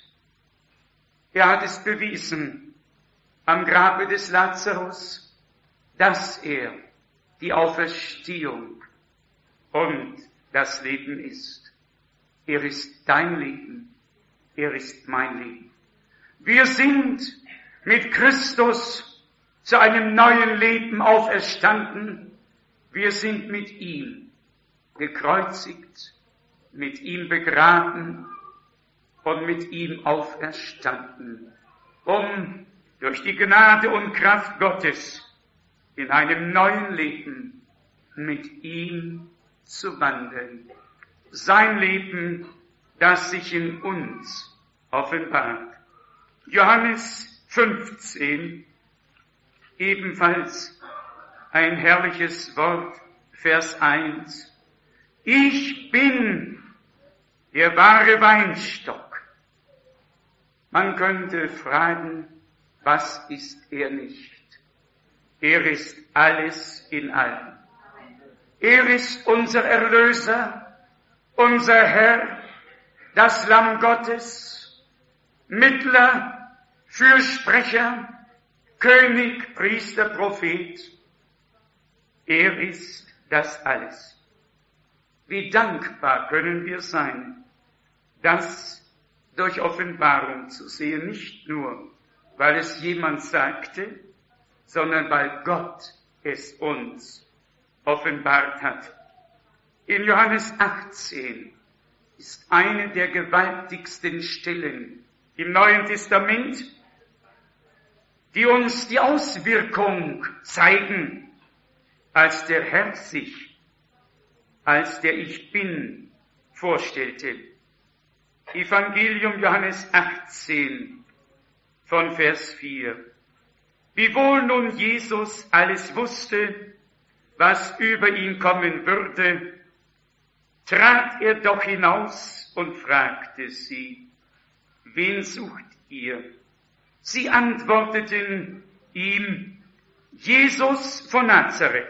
Er hat es bewiesen am Grabe des Lazarus, dass er die Auferstehung und das Leben ist. Er ist dein Leben, er ist mein Leben. Wir sind mit Christus zu einem neuen Leben auferstanden. Wir sind mit ihm gekreuzigt, mit ihm begraben und mit ihm auferstanden, um durch die Gnade und Kraft Gottes in einem neuen Leben mit ihm zu wandeln. Sein Leben, das sich in uns offenbart. Johannes 15, ebenfalls ein herrliches Wort, Vers 1. Ich bin der wahre Weinstock. Man könnte fragen, was ist er nicht? Er ist alles in allem. Er ist unser Erlöser, unser Herr, das Lamm Gottes, Mittler, Fürsprecher, König, Priester, Prophet. Er ist das alles. Wie dankbar können wir sein, das durch Offenbarung zu sehen, nicht nur, weil es jemand sagte, sondern weil Gott es uns offenbart hat. In Johannes 18 ist eine der gewaltigsten Stellen im Neuen Testament, die uns die Auswirkung zeigen, als der Herr sich als der Ich Bin vorstellte. Evangelium Johannes 18 von Vers 4. Wiewohl nun Jesus alles wusste, was über ihn kommen würde, trat er doch hinaus und fragte sie: Wen sucht ihr? Sie antworteten ihm: Jesus von Nazareth.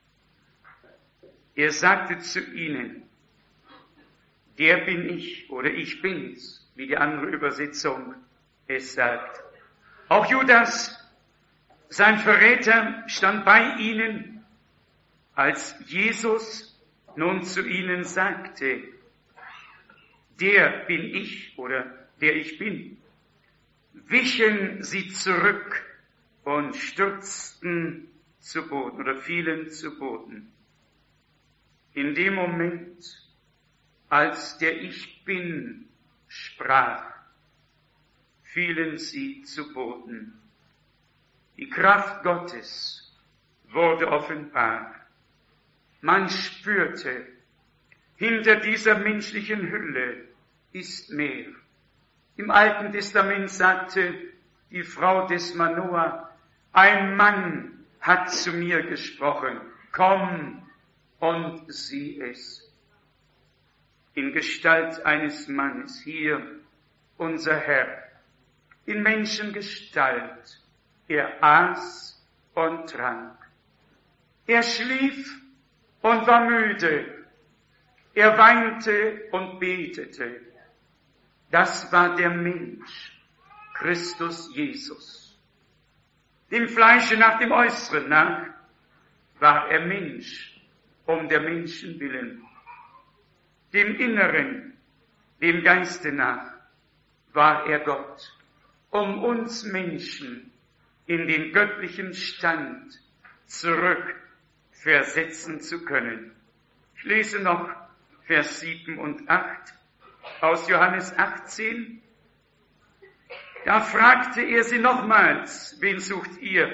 Er sagte zu ihnen: Der bin ich, oder ich bin's, wie die andere Übersetzung es sagt. Auch Judas, sein Verräter, stand bei ihnen, als Jesus nun zu ihnen sagte: Der bin ich, oder der ich bin. Wichen sie zurück und stürzten zu Boden oder fielen zu Boden. In dem Moment, als der Ich Bin sprach, fielen sie zu Boden. Die Kraft Gottes wurde offenbar. Man spürte, hinter dieser menschlichen Hülle ist mehr. Im Alten Testament sagte die Frau des Manoah: Ein Mann hat zu mir gesprochen, komm und sieh es. In Gestalt eines Mannes, hier unser Herr, in Menschengestalt. Er aß und trank. Er schlief und war müde. Er weinte und betete. Das war der Mensch, Christus Jesus. Dem Fleische nach, dem Äußeren nach, war er Mensch, um der Menschen willen. Dem Inneren, dem Geiste nach, war er Gott, um uns Menschen in den göttlichen Stand zurück versetzen zu können. Ich lese noch Vers 7 und 8 aus Johannes 18. Da fragte er sie nochmals, wen sucht ihr?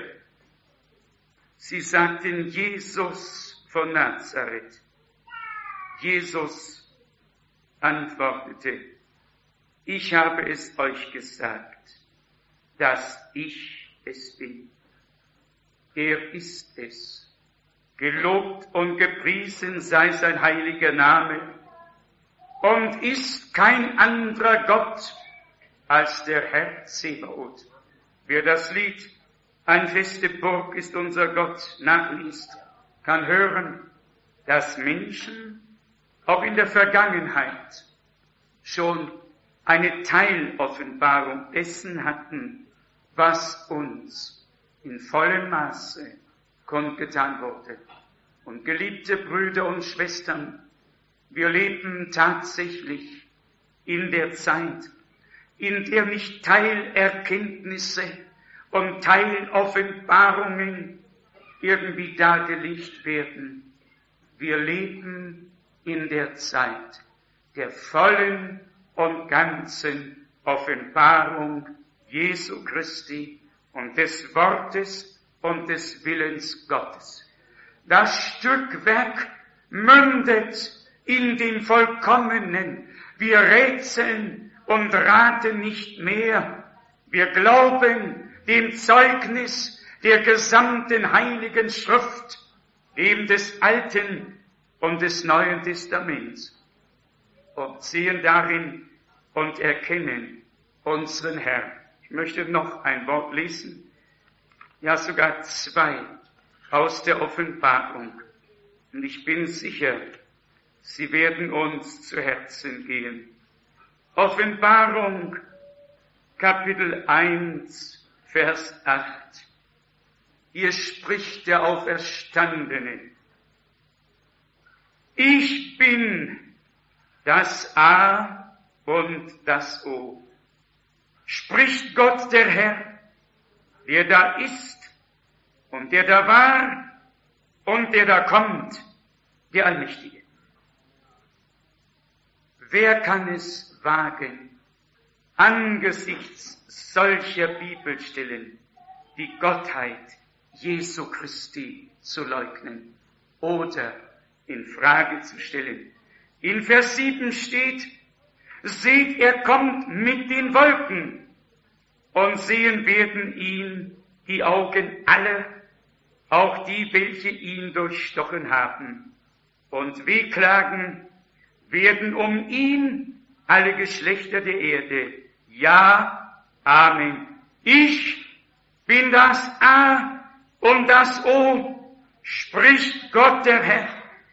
Sie sagten, Jesus von Nazareth. Jesus antwortete, ich habe es euch gesagt, dass ich es bin. Er ist es. Gelobt und gepriesen sei sein heiliger Name. Und ist kein anderer Gott als der Herr Zebaoth. Wer das Lied Ein feste Burg ist unser Gott nachliest, kann hören, dass Menschen auch in der Vergangenheit schon eine Teiloffenbarung dessen hatten, was uns in vollem Maße kundgetan wurde. Und geliebte Brüder und Schwestern, wir leben tatsächlich in der Zeit, in der nicht Teilerkenntnisse und Teiloffenbarungen irgendwie dargelegt werden. Wir leben in der Zeit der vollen und ganzen Offenbarung Jesu Christi und des Wortes und des Willens Gottes. Das Stückwerk mündet in den Vollkommenen. Wir rätseln und raten nicht mehr. Wir glauben dem Zeugnis der gesamten Heiligen Schrift, dem des Alten und des Neuen Testaments, und sehen darin und erkennen unseren Herrn. Ich möchte noch ein Wort lesen, ja sogar zwei aus der Offenbarung. Und ich bin sicher, sie werden uns zu Herzen gehen. Offenbarung, Kapitel 1, Vers 8. Hier spricht der Auferstandene. Ich bin das A und das O. Spricht Gott der Herr, der da ist und der da war und der da kommt, der Allmächtige. Wer kann es wagen, angesichts solcher Bibelstellen die Gottheit Jesu Christi zu leugnen oder in Frage zu stellen? In Vers 7 steht, seht, er kommt mit den Wolken, und sehen werden ihn die Augen aller, auch die, welche ihn durchstochen haben. Und wehklagen werden um ihn alle Geschlechter der Erde. Ja, Amen. Ich bin das A und das O, spricht Gott der Herr.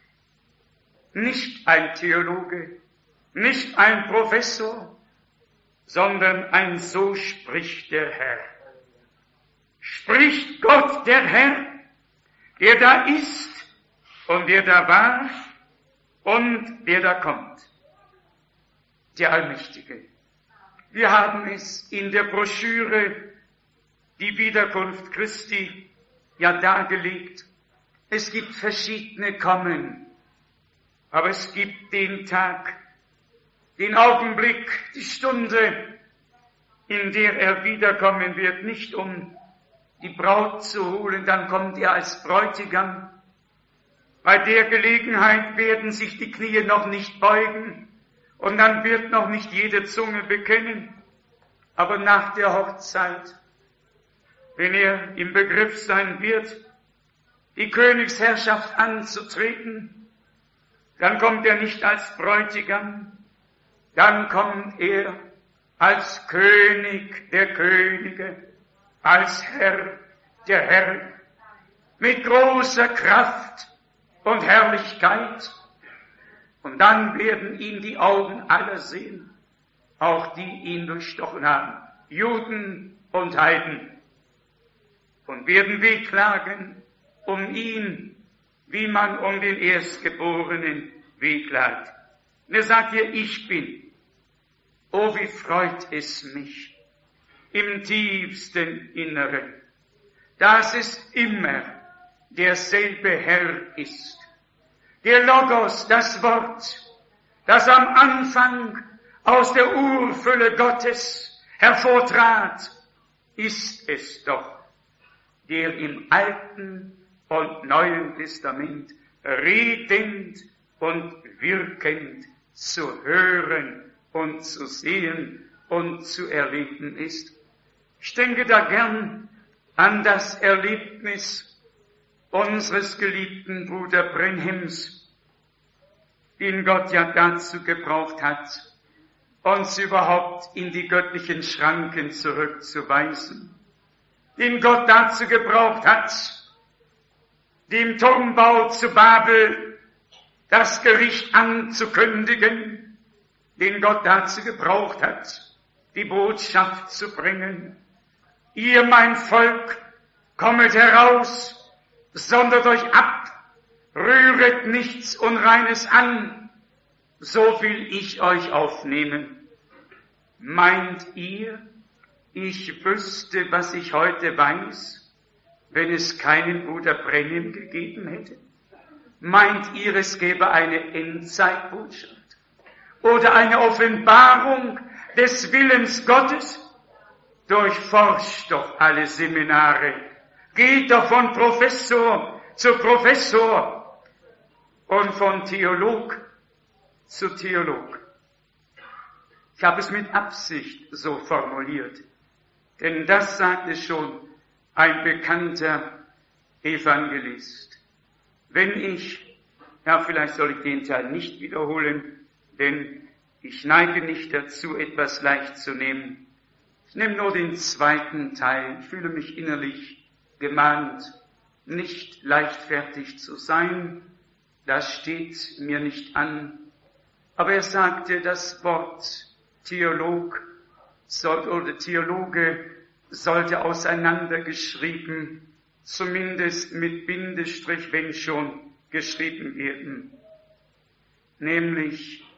Nicht ein Theologe, nicht ein Professor, sondern ein So spricht der Herr. Spricht Gott der Herr, der da ist und der da war und der da kommt. Der Allmächtige. Wir haben es in der Broschüre Die Wiederkunft Christi ja dargelegt. Es gibt verschiedene Kommen, aber es gibt den Tag, den Augenblick, die Stunde, in der er wiederkommen wird, nicht um die Braut zu holen, dann kommt er als Bräutigam. Bei der Gelegenheit werden sich die Knie noch nicht beugen und dann wird noch nicht jede Zunge bekennen. Aber nach der Hochzeit, wenn er im Begriff sein wird, die Königsherrschaft anzutreten, dann kommt er nicht als Bräutigam, dann kommt er als König der Könige, als Herr der Herren, mit großer Kraft und Herrlichkeit. Und dann werden ihn die Augen aller sehen, auch die ihn durchstochen haben, Juden und Heiden, und werden wehklagen um ihn, wie man um den Erstgeborenen wehklagt. Und er sagt hier, ich bin. Oh, wie freut es mich im tiefsten Inneren, dass es immer derselbe Herr ist. Der Logos, das Wort, das am Anfang aus der Urfülle Gottes hervortrat, ist es doch, der im Alten und Neuen Testament redend und wirkend zu hören und zu sehen und zu erleben ist. Ich denke da gern an das Erlebnis unseres geliebten Bruder Brenhims, den Gott ja dazu gebraucht hat, uns überhaupt in die göttlichen Schranken zurückzuweisen, den Gott dazu gebraucht hat, dem Turmbau zu Babel das Gericht anzukündigen, den Gott dazu gebraucht hat, die Botschaft zu bringen: Ihr, mein Volk, kommet heraus, sondert euch ab, rühret nichts Unreines an, so will ich euch aufnehmen. Meint ihr, ich wüsste, was ich heute weiß, wenn es keinen Bruder Brenhim gegeben hätte? Meint ihr, es gäbe eine Endzeitbotschaft oder eine Offenbarung des Willens Gottes? Durchforscht doch alle Seminare, geht doch von Professor zu Professor und von Theolog zu Theolog. Ich habe es mit Absicht so formuliert, denn das sagte schon ein bekannter Evangelist. Wenn ich, vielleicht soll ich den Teil nicht wiederholen, denn ich neige nicht dazu, etwas leicht zu nehmen. Ich nehme nur den zweiten Teil. Ich fühle mich innerlich gemahnt, nicht leichtfertig zu sein. Das steht mir nicht an. Aber er sagte, das Wort Theologe sollte auseinandergeschrieben, zumindest mit Bindestrich, wenn schon, geschrieben werden. Nämlich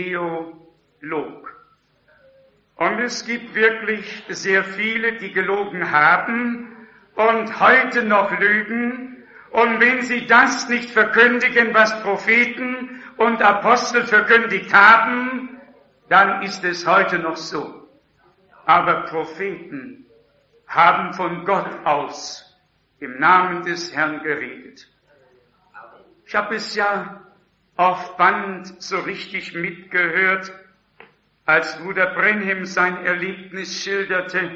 Theolog. Und es gibt wirklich sehr viele, die gelogen haben und heute noch lügen. Und wenn sie das nicht verkündigen, was Propheten und Apostel verkündigt haben, dann ist es heute noch so. Aber Propheten haben von Gott aus im Namen des Herrn geredet. Ich habe es ja auf Band so richtig mitgehört, als Bruder Brenhim sein Erlebnis schilderte,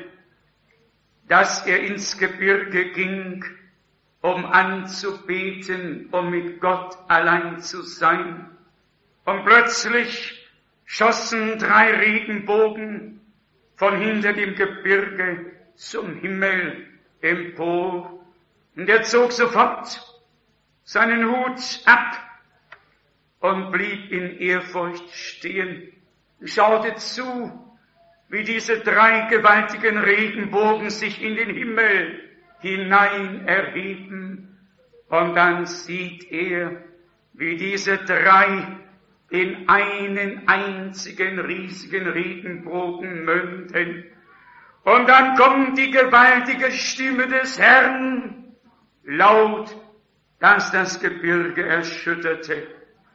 dass er ins Gebirge ging, um anzubeten, um mit Gott allein zu sein. Und plötzlich schossen 3 Regenbogen von hinter dem Gebirge zum Himmel empor. Und er zog sofort seinen Hut ab und blieb in Ehrfurcht stehen, schaute zu, wie diese 3 gewaltigen Regenbogen sich in den Himmel hinein erheben. Und dann sieht er, wie diese 3 in einen einzigen riesigen Regenbogen münden. Und dann kommt die gewaltige Stimme des Herrn, laut, dass das Gebirge erschütterte.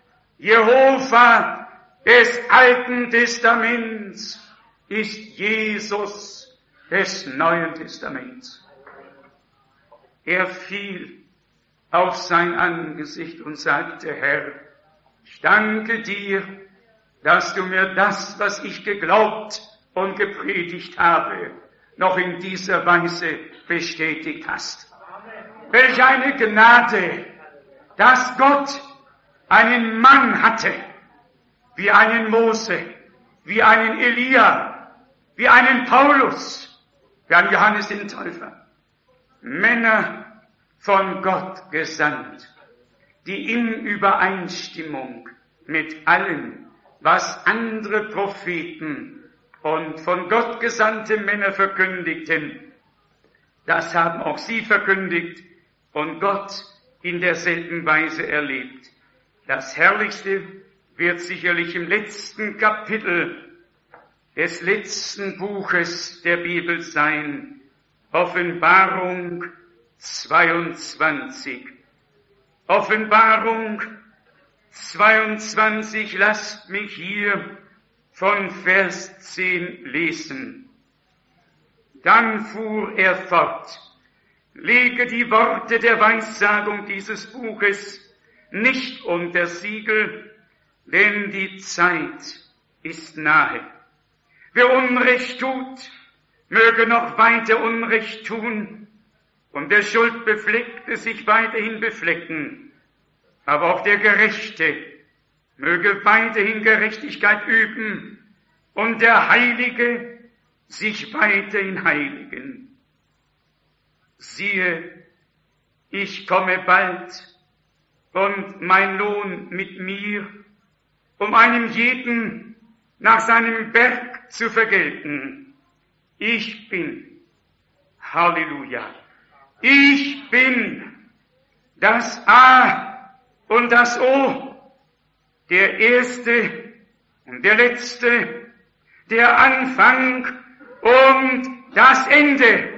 Jehova des Alten Testaments ist Jesus des Neuen Testaments. Er fiel auf sein Angesicht und sagte: Herr, ich danke dir, dass du mir das, was ich geglaubt und gepredigt habe, noch in dieser Weise bestätigt hast. Welch eine Gnade, dass Gott einen Mann hatte, wie einen Mose, wie einen Elia, wie einen Paulus, wie einen Johannes den Täufer. Männer von Gott gesandt, die in Übereinstimmung mit allem, was andere Propheten und von Gott gesandte Männer verkündigten, das haben auch sie verkündigt und Gott in derselben Weise erlebt. Das Herrlichste wird sicherlich im letzten Kapitel des letzten Buches der Bibel sein, Offenbarung 22. Offenbarung 22, lasst mich hier von Vers 10 lesen. Dann fuhr er fort: Lege die Worte der Weissagung dieses Buches nicht unter Siegel, denn die Zeit ist nahe. Wer Unrecht tut, möge noch weiter Unrecht tun und der Schuldbefleckte sich weiterhin beflecken. Aber auch der Gerechte möge weiterhin Gerechtigkeit üben und der Heilige sich weiterhin heiligen. Siehe, ich komme bald und mein Lohn mit mir, um einem jeden nach seinem Werk zu vergelten. Ich bin, Halleluja, ich bin das A und das O, der Erste und der Letzte, der Anfang und das Ende.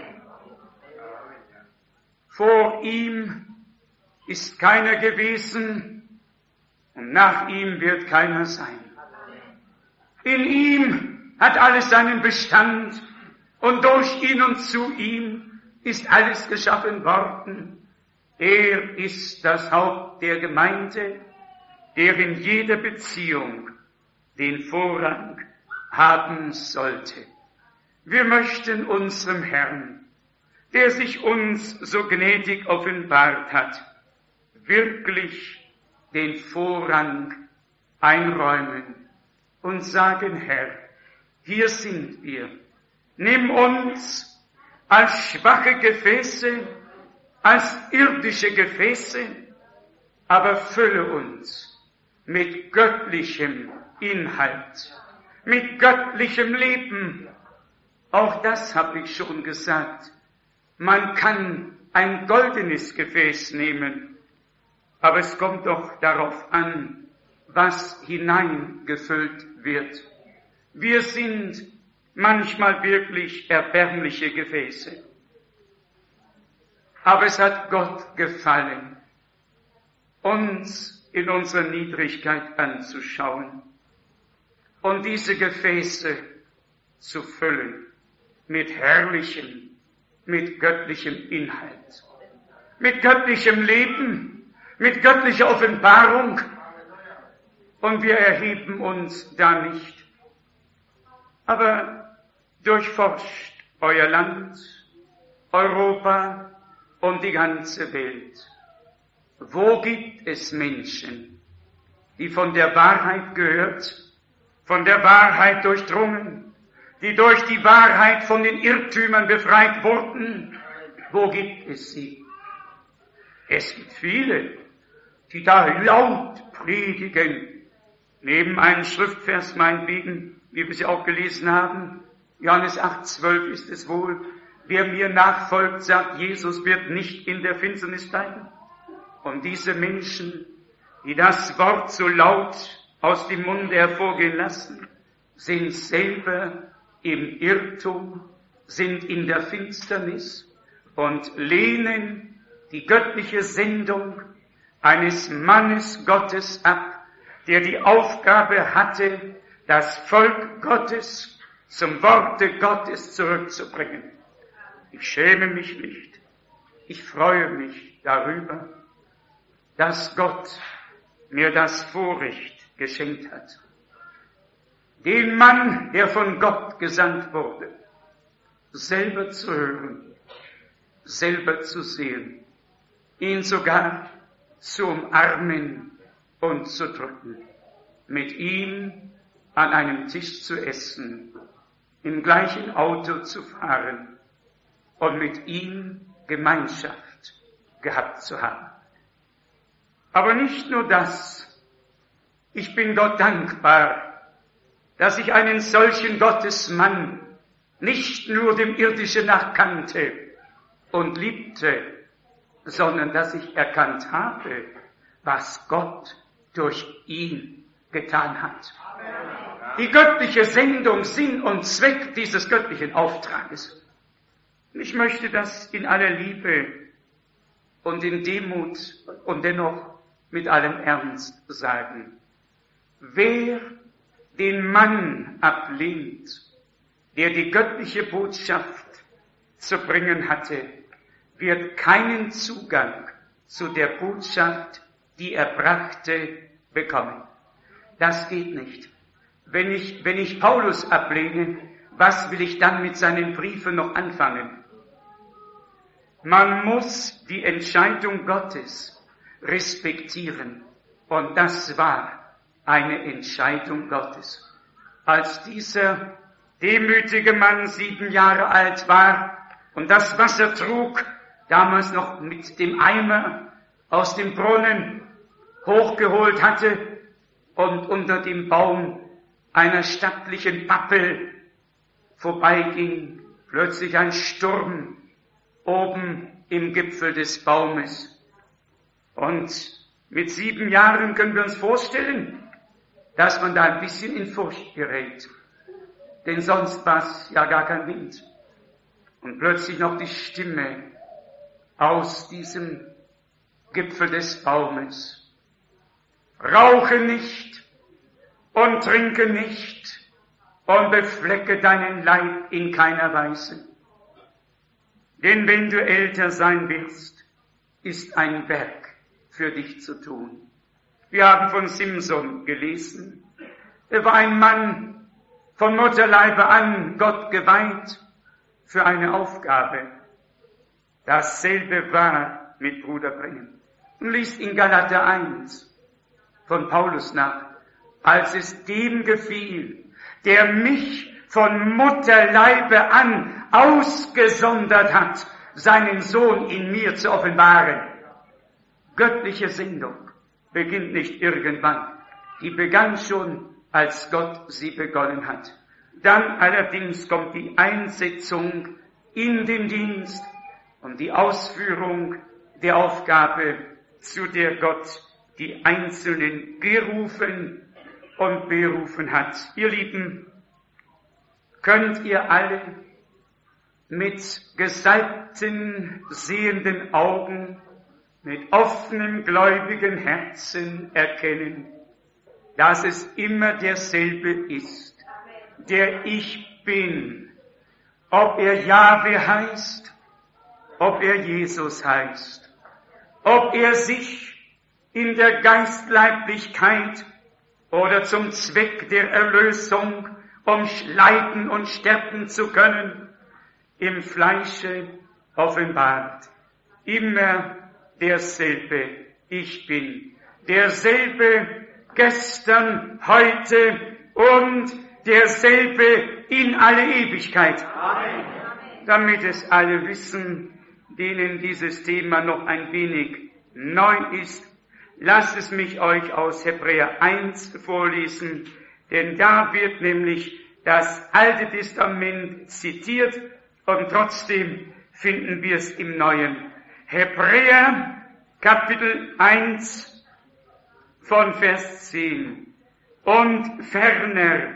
Vor ihm ist keiner gewesen und nach ihm wird keiner sein. In ihm hat alles seinen Bestand und durch ihn und zu ihm ist alles geschaffen worden. Er ist das Haupt der Gemeinde, der in jeder Beziehung den Vorrang haben sollte. Wir möchten unserem Herrn, der sich uns so gnädig offenbart hat, wirklich den Vorrang einräumen und sagen: Herr, hier sind wir. Nimm uns als schwache Gefäße, als irdische Gefäße, aber fülle uns mit göttlichem Inhalt, mit göttlichem Leben. Auch das habe ich schon gesagt. Man kann ein goldenes Gefäß nehmen, aber es kommt doch darauf an, was hineingefüllt wird. Wir sind manchmal wirklich erbärmliche Gefäße. Aber es hat Gott gefallen, uns in unserer Niedrigkeit anzuschauen und diese Gefäße zu füllen mit herrlichem, mit göttlichem Inhalt, mit göttlichem Leben, mit göttlicher Offenbarung. Und wir erheben uns da nicht. Aber durchforscht euer Land, Europa und die ganze Welt. Wo gibt es Menschen, die von der Wahrheit gehört, von der Wahrheit durchdrungen, die durch die Wahrheit von den Irrtümern befreit wurden? Wo gibt es sie? Es gibt viele, die da laut predigen, neben einem Schriftvers meinetwegen, wie wir sie auch gelesen haben, Johannes 8,12 ist es wohl: Wer mir nachfolgt, sagt Jesus, wird nicht in der Finsternis bleiben. Und diese Menschen, die das Wort so laut aus dem Munde hervorgehen lassen, sind selber im Irrtum, sind in der Finsternis und lehnen die göttliche Sendung eines Mannes Gottes ab, der die Aufgabe hatte, das Volk Gottes zum Worte Gottes zurückzubringen. Ich schäme mich nicht. Ich freue mich darüber, dass Gott mir das Vorrecht geschenkt hat, den Mann, der von Gott gesandt wurde, selber zu hören, selber zu sehen, ihn sogar zu umarmen und zu drücken, mit ihm an einem Tisch zu essen, im gleichen Auto zu fahren und mit ihm Gemeinschaft gehabt zu haben. Aber nicht nur das. Ich bin Gott dankbar, dass ich einen solchen Gottesmann nicht nur dem Irdischen nachkannte und liebte, sondern dass ich erkannt habe, was Gott durch ihn getan hat. Die göttliche Sendung, Sinn und Zweck dieses göttlichen Auftrages. Ich möchte das in aller Liebe und in Demut und dennoch mit allem Ernst sagen. Wer den Mann ablehnt, der die göttliche Botschaft zu bringen hatte, wird keinen Zugang zu der Botschaft, die er brachte, bekommen. Das geht nicht. Wenn ich Paulus ablehne, was will ich dann mit seinen Briefen noch anfangen? Man muss die Entscheidung Gottes respektieren. Und das war eine Entscheidung Gottes. Als dieser demütige Mann 7 Jahre alt war und das Wasser trug, damals noch mit dem Eimer aus dem Brunnen hochgeholt hatte und unter dem Baum einer stattlichen Pappel vorbeiging, plötzlich ein Sturm oben im Gipfel des Baumes. Und mit 7 Jahren können wir uns vorstellen, dass man da ein bisschen in Furcht gerät. Denn sonst war es ja gar kein Wind. Und plötzlich noch die Stimme aus diesem Gipfel des Baumes. Rauche nicht und trinke nicht und beflecke deinen Leib in keiner Weise. Denn wenn du älter sein wirst, ist ein Werk für dich zu tun. Wir haben von Simson gelesen. Er war ein Mann von Mutterleibe an Gott geweiht für eine Aufgabe. Dasselbe war mit Bruder Brenhem. Und liest in Galater 1 von Paulus nach, als es dem gefiel, der mich von Mutterleibe an ausgesondert hat, seinen Sohn in mir zu offenbaren. Göttliche Sendung beginnt nicht irgendwann. Die begann schon, als Gott sie begonnen hat. Dann allerdings kommt die Einsetzung in den Dienst und die Ausführung der Aufgabe, zu der Gott die Einzelnen gerufen und berufen hat. Ihr Lieben, könnt ihr alle mit gesalbten, sehenden Augen, mit offenem, gläubigen Herzen erkennen, dass es immer derselbe ist, der ich bin, ob er Jahwe heißt, ob er Jesus heißt, ob er sich in der Geistleiblichkeit oder zum Zweck der Erlösung, um leiden und sterben zu können, im Fleische offenbart. Immer derselbe ich bin, derselbe gestern, heute und derselbe in alle Ewigkeit. Amen. Damit es alle wissen, denen dieses Thema noch ein wenig neu ist, lasst es mich euch aus Hebräer 1 vorlesen, denn da wird nämlich das Alte Testament zitiert und trotzdem finden wir es im Neuen. Hebräer Kapitel 1 von Vers 10. Und ferner,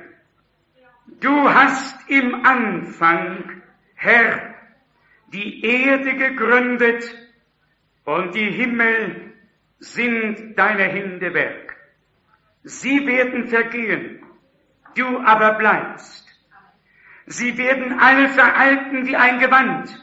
du hast im Anfang, Herr, die Erde gegründet und die Himmel sind deine Hände Werk. Sie werden vergehen, du aber bleibst. Sie werden alle veralten wie ein Gewand.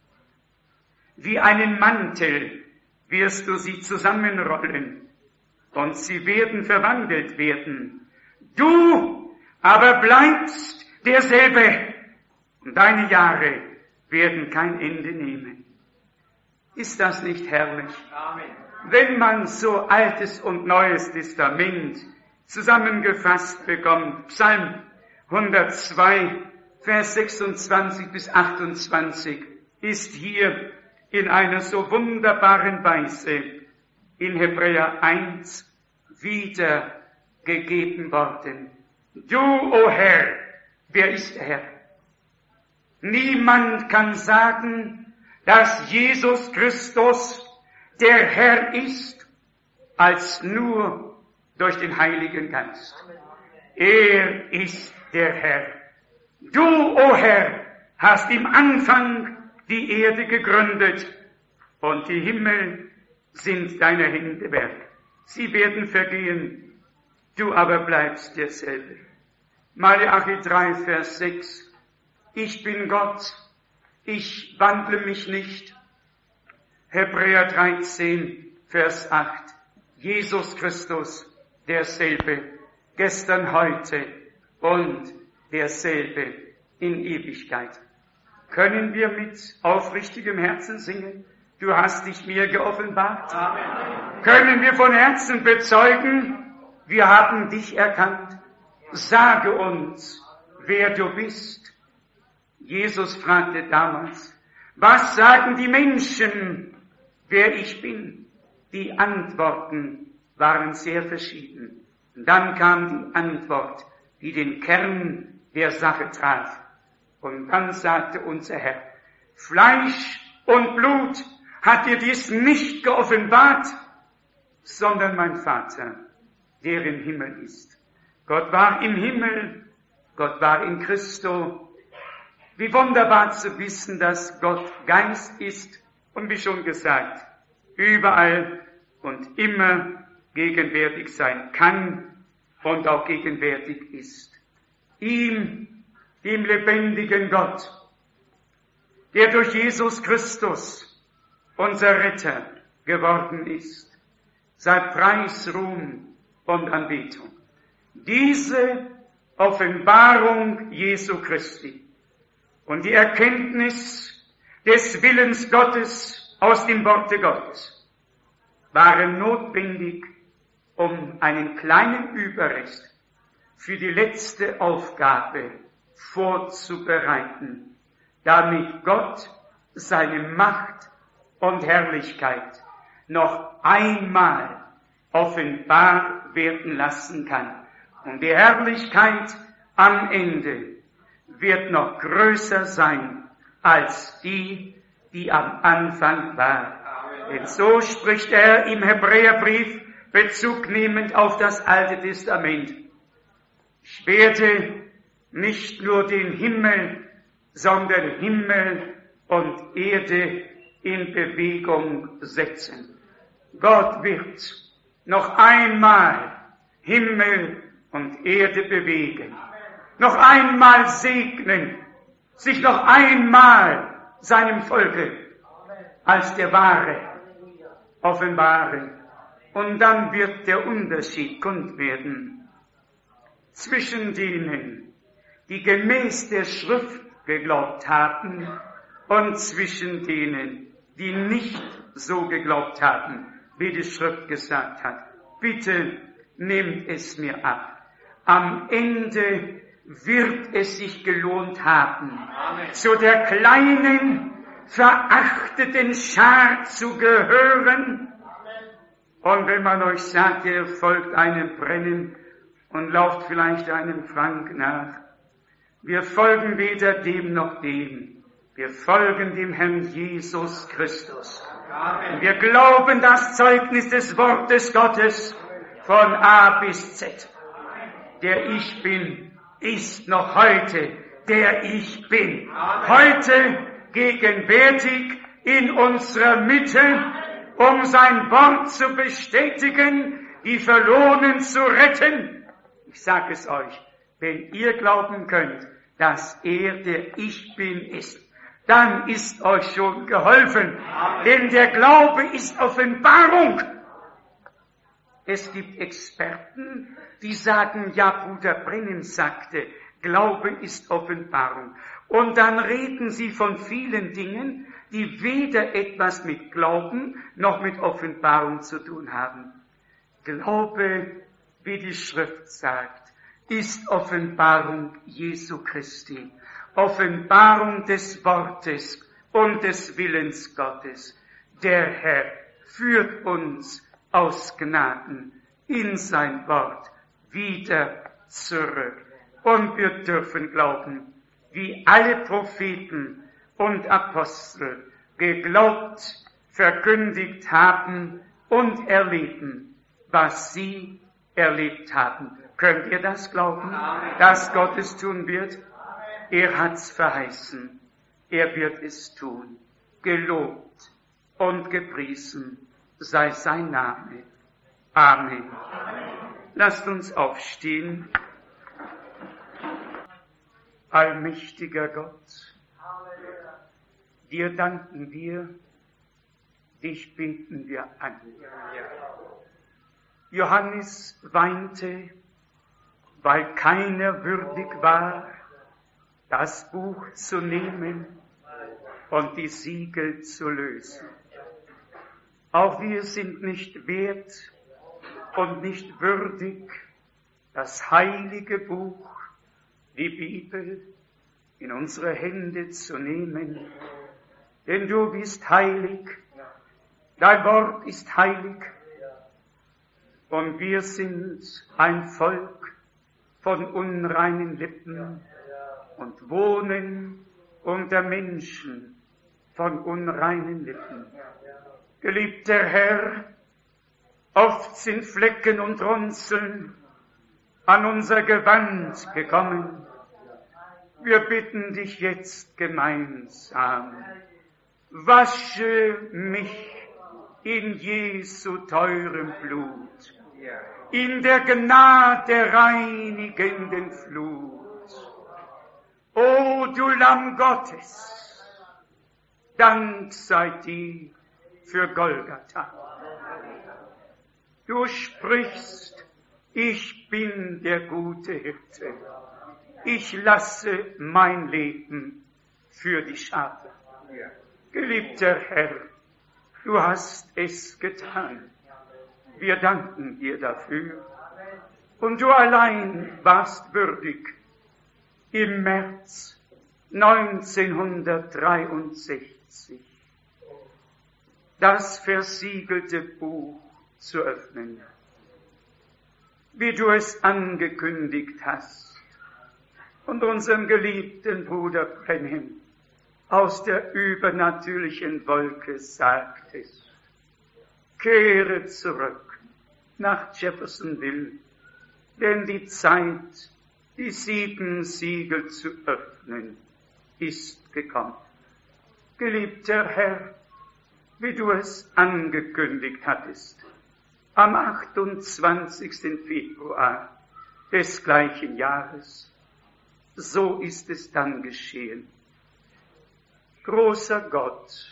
Wie einen Mantel wirst du sie zusammenrollen und sie werden verwandelt werden. Du aber bleibst derselbe und deine Jahre werden kein Ende nehmen. Ist das nicht herrlich? Amen. Wenn man so Altes und Neues Testament zusammengefasst bekommt, Psalm 102, Vers 26 bis 28, ist hier in einer so wunderbaren Weise in Hebräer 1 wiedergegeben worden. Du, o Herr, wer ist der Herr? Niemand kann sagen, dass Jesus Christus der Herr ist, als nur durch den Heiligen Geist. Er ist der Herr. Du, o Herr, hast im Anfang die Erde gegründet und die Himmel sind deine Hände Werk. Sie werden vergehen, du aber bleibst derselbe. Malachi 3, Vers 6. ich bin Gott, ich wandle mich nicht. Hebräer 13, Vers 8. Jesus Christus, derselbe, gestern, heute und derselbe in Ewigkeit. Können wir mit aufrichtigem Herzen singen? Du hast dich mir geoffenbart. Amen. Können wir von Herzen bezeugen, wir haben dich erkannt. Sage uns, wer du bist. Jesus fragte damals, was sagen die Menschen, wer ich bin? Die Antworten waren sehr verschieden. Und dann kam die Antwort, die den Kern der Sache traf. Und dann sagte unser Herr, Fleisch und Blut hat dir dies nicht geoffenbart, sondern mein Vater, der im Himmel ist. Gott war im Himmel, Gott war in Christo. Wie wunderbar zu wissen, dass Gott Geist ist und wie schon gesagt, überall und immer gegenwärtig sein kann und auch gegenwärtig ist. Ihm, dem lebendigen Gott, der durch Jesus Christus unser Retter geworden ist, sei Preis, Ruhm und Anbetung. Diese Offenbarung Jesu Christi und die Erkenntnis des Willens Gottes aus dem Worte Gottes waren notwendig, um einen kleinen Überrest für die letzte Aufgabe vorzubereiten, damit Gott seine Macht und Herrlichkeit noch einmal offenbar werden lassen kann. Und die Herrlichkeit am Ende wird noch größer sein als die am Anfang war. Denn so spricht er im Hebräerbrief, Bezug nehmend auf das Alte Testament. Ich werde nicht nur den Himmel, sondern Himmel und Erde in Bewegung setzen. Gott wird noch einmal Himmel und Erde bewegen, noch einmal segnen, sich noch einmal seinem Volke als der Wahre offenbaren. Und dann wird der Unterschied kund werden zwischen denen, die gemäß der Schrift geglaubt haben, und zwischen denen, die nicht so geglaubt haben, wie die Schrift gesagt hat. Bitte nehmt es mir ab. Am Ende wird es sich gelohnt haben, Amen, zu der kleinen, verachteten Schar zu gehören. Und wenn man euch sagt, ihr folgt einem Brennen und lauft vielleicht einem Frank nach, wir folgen weder dem noch dem. Wir folgen dem Herrn Jesus Christus. Amen. Wir glauben das Zeugnis des Wortes Gottes von A bis Z. Der Ich Bin ist noch heute der Ich Bin. Amen. Heute gegenwärtig in unserer Mitte, um sein Wort zu bestätigen, die Verlorenen zu retten. Ich sage es euch, wenn ihr glauben könnt, dass er der Ich Bin ist, dann ist euch schon geholfen. Amen. Denn der Glaube ist Offenbarung. Es gibt Experten, die sagen, ja, Bruder Brennan sagte, Glaube ist Offenbarung. Und dann reden sie von vielen Dingen, die weder etwas mit Glauben noch mit Offenbarung zu tun haben. Glaube, wie die Schrift sagt, ist Offenbarung Jesu Christi. Offenbarung des Wortes und des Willens Gottes. Der Herr führt uns aus Gnaden in sein Wort wieder zurück. Und wir dürfen glauben, wie alle Propheten und Apostel geglaubt, verkündigt haben und erleben, was sie erlebt haben. Könnt ihr das glauben, dass Gott es tun wird? Er hat's verheißen. Er wird es tun. Gelobt und gepriesen sei sein Name. Amen. Lasst uns aufstehen. allmächtiger Gott, dir danken wir, dich beten wir an. Johannes weinte, weil keiner würdig war, das Buch zu nehmen und die Siegel zu lösen. Auch wir sind nicht wert und nicht würdig, das heilige Buch, die Bibel, in unsere Hände zu nehmen, denn du bist heilig, dein Wort ist heilig, und wir sind ein Volk von unreinen Lippen und wohnen unter Menschen von unreinen Lippen. Geliebter Herr, oft sind Flecken und Runzeln an unser Gewand gekommen. Wir bitten dich jetzt gemeinsam, wasche mich in Jesu teurem Blut, in der Gnade reinigenden Flut. O du Lamm Gottes, Dank sei dir für Golgatha. Du sprichst, ich bin der gute Hirte. Ich lasse mein Leben für die Schafe. Geliebter Herr, du hast es getan. Wir danken dir dafür. Und du allein warst würdig, im März 1963 das versiegelte Buch zu öffnen, wie du es angekündigt hast und unserem geliebten Bruder Brenhem aus der übernatürlichen Wolke sagtest: Kehre zurück nach Jeffersonville, denn die Zeit, die 7 Siegel zu öffnen, ist gekommen. Geliebter Herr, wie du es angekündigt hattest, am 28. Februar des gleichen Jahres, so ist es dann geschehen. Großer Gott,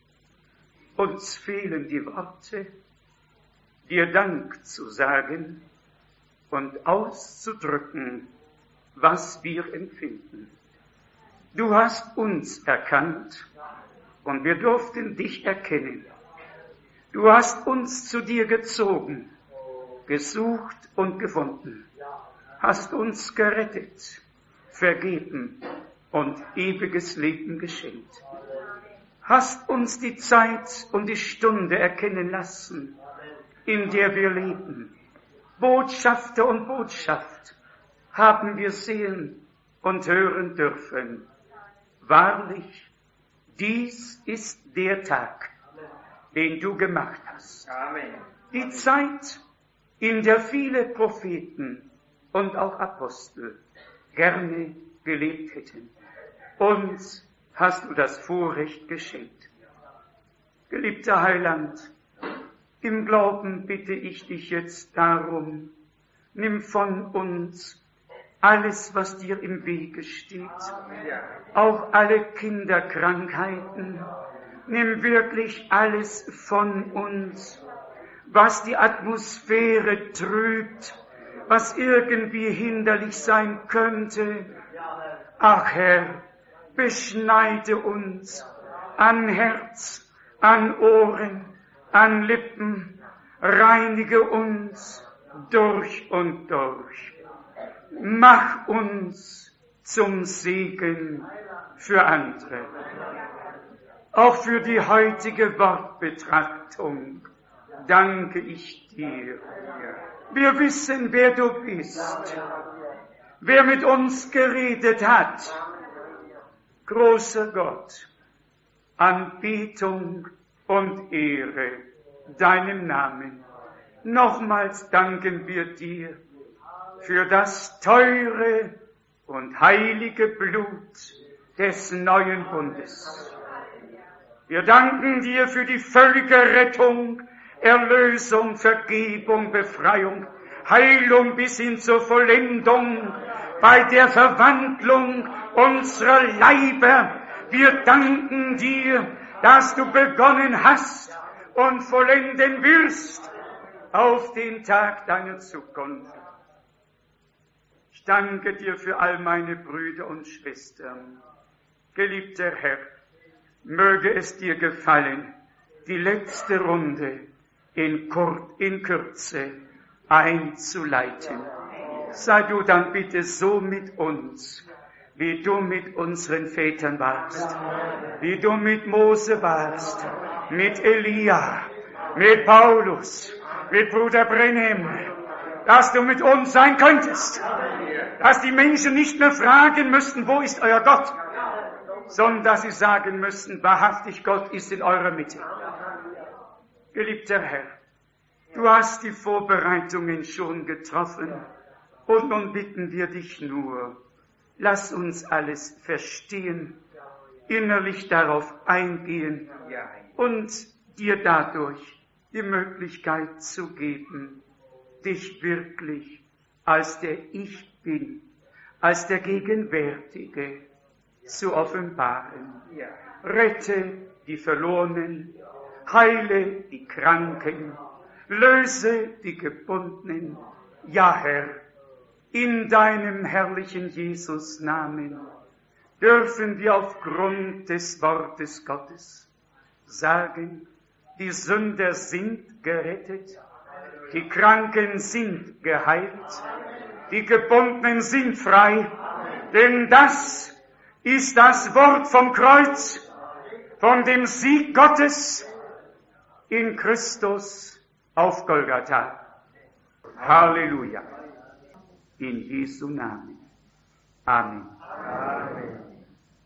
uns fehlen die Worte, dir Dank zu sagen und auszudrücken, was wir empfinden. Du hast uns erkannt und wir durften dich erkennen. Du hast uns zu dir gezogen, gesucht und gefunden, hast uns gerettet, vergeben und ewiges Leben geschenkt. Hast uns die Zeit und die Stunde erkennen lassen, in der wir leben. Botschafter und Botschaft haben wir sehen und hören dürfen. Wahrlich, dies ist der Tag, den du gemacht hast. Amen. Die Zeit, in der viele Propheten und auch Apostel gerne gelebt hätten. Uns hast du das Vorrecht geschenkt. Geliebter Heiland, im Glauben bitte ich dich jetzt darum, nimm von uns alles, was dir im Wege steht, auch alle Kinderkrankheiten. Nimm wirklich alles von uns, was die Atmosphäre trübt, was irgendwie hinderlich sein könnte. Ach Herr, beschneide uns an Herz, an Ohren, an Lippen, reinige uns durch und durch. Mach uns zum Segen für andere. Auch für die heutige Wortbetrachtung danke ich dir. Wir wissen, wer du bist, wer mit uns geredet hat. Großer Gott, Anbetung und Ehre deinem Namen. Nochmals danken wir dir für das teure und heilige Blut des neuen Bundes. Wir danken dir für die völlige Rettung, Erlösung, Vergebung, Befreiung, Heilung bis hin zur Vollendung bei der Verwandlung unserer Leiber. Wir danken dir, dass du begonnen hast und vollenden wirst auf den Tag deiner Zukunft. Ich danke dir für all meine Brüder und Schwestern. Geliebter Herr, möge es dir gefallen, die letzte Runde in Kürze einzuleiten. Sei du dann bitte so mit uns, wie du mit unseren Vätern warst, wie du mit Mose warst, mit Elia, mit Paulus, mit Bruder Brenhem, dass du mit uns sein könntest, dass die Menschen nicht mehr fragen müssten, wo ist euer Gott, sondern dass sie sagen müssen, wahrhaftig Gott ist in eurer Mitte. Geliebter Herr, du hast die Vorbereitungen schon getroffen und nun bitten wir dich nur, lass uns alles verstehen, innerlich darauf eingehen und dir dadurch die Möglichkeit zu geben, dich wirklich als der Ich Bin, als der Gegenwärtige zu offenbaren. Rette die Verlorenen, heile die Kranken, löse die Gebundenen. Ja, Herr, in deinem herrlichen Jesus-Namen dürfen wir aufgrund des Wortes Gottes sagen, die Sünder sind gerettet, die Kranken sind geheilt, die Gebundenen sind frei, denn das ist das Wort vom Kreuz, von dem Sieg Gottes in Christus auf Golgatha. Halleluja. In Jesu Namen. Amen.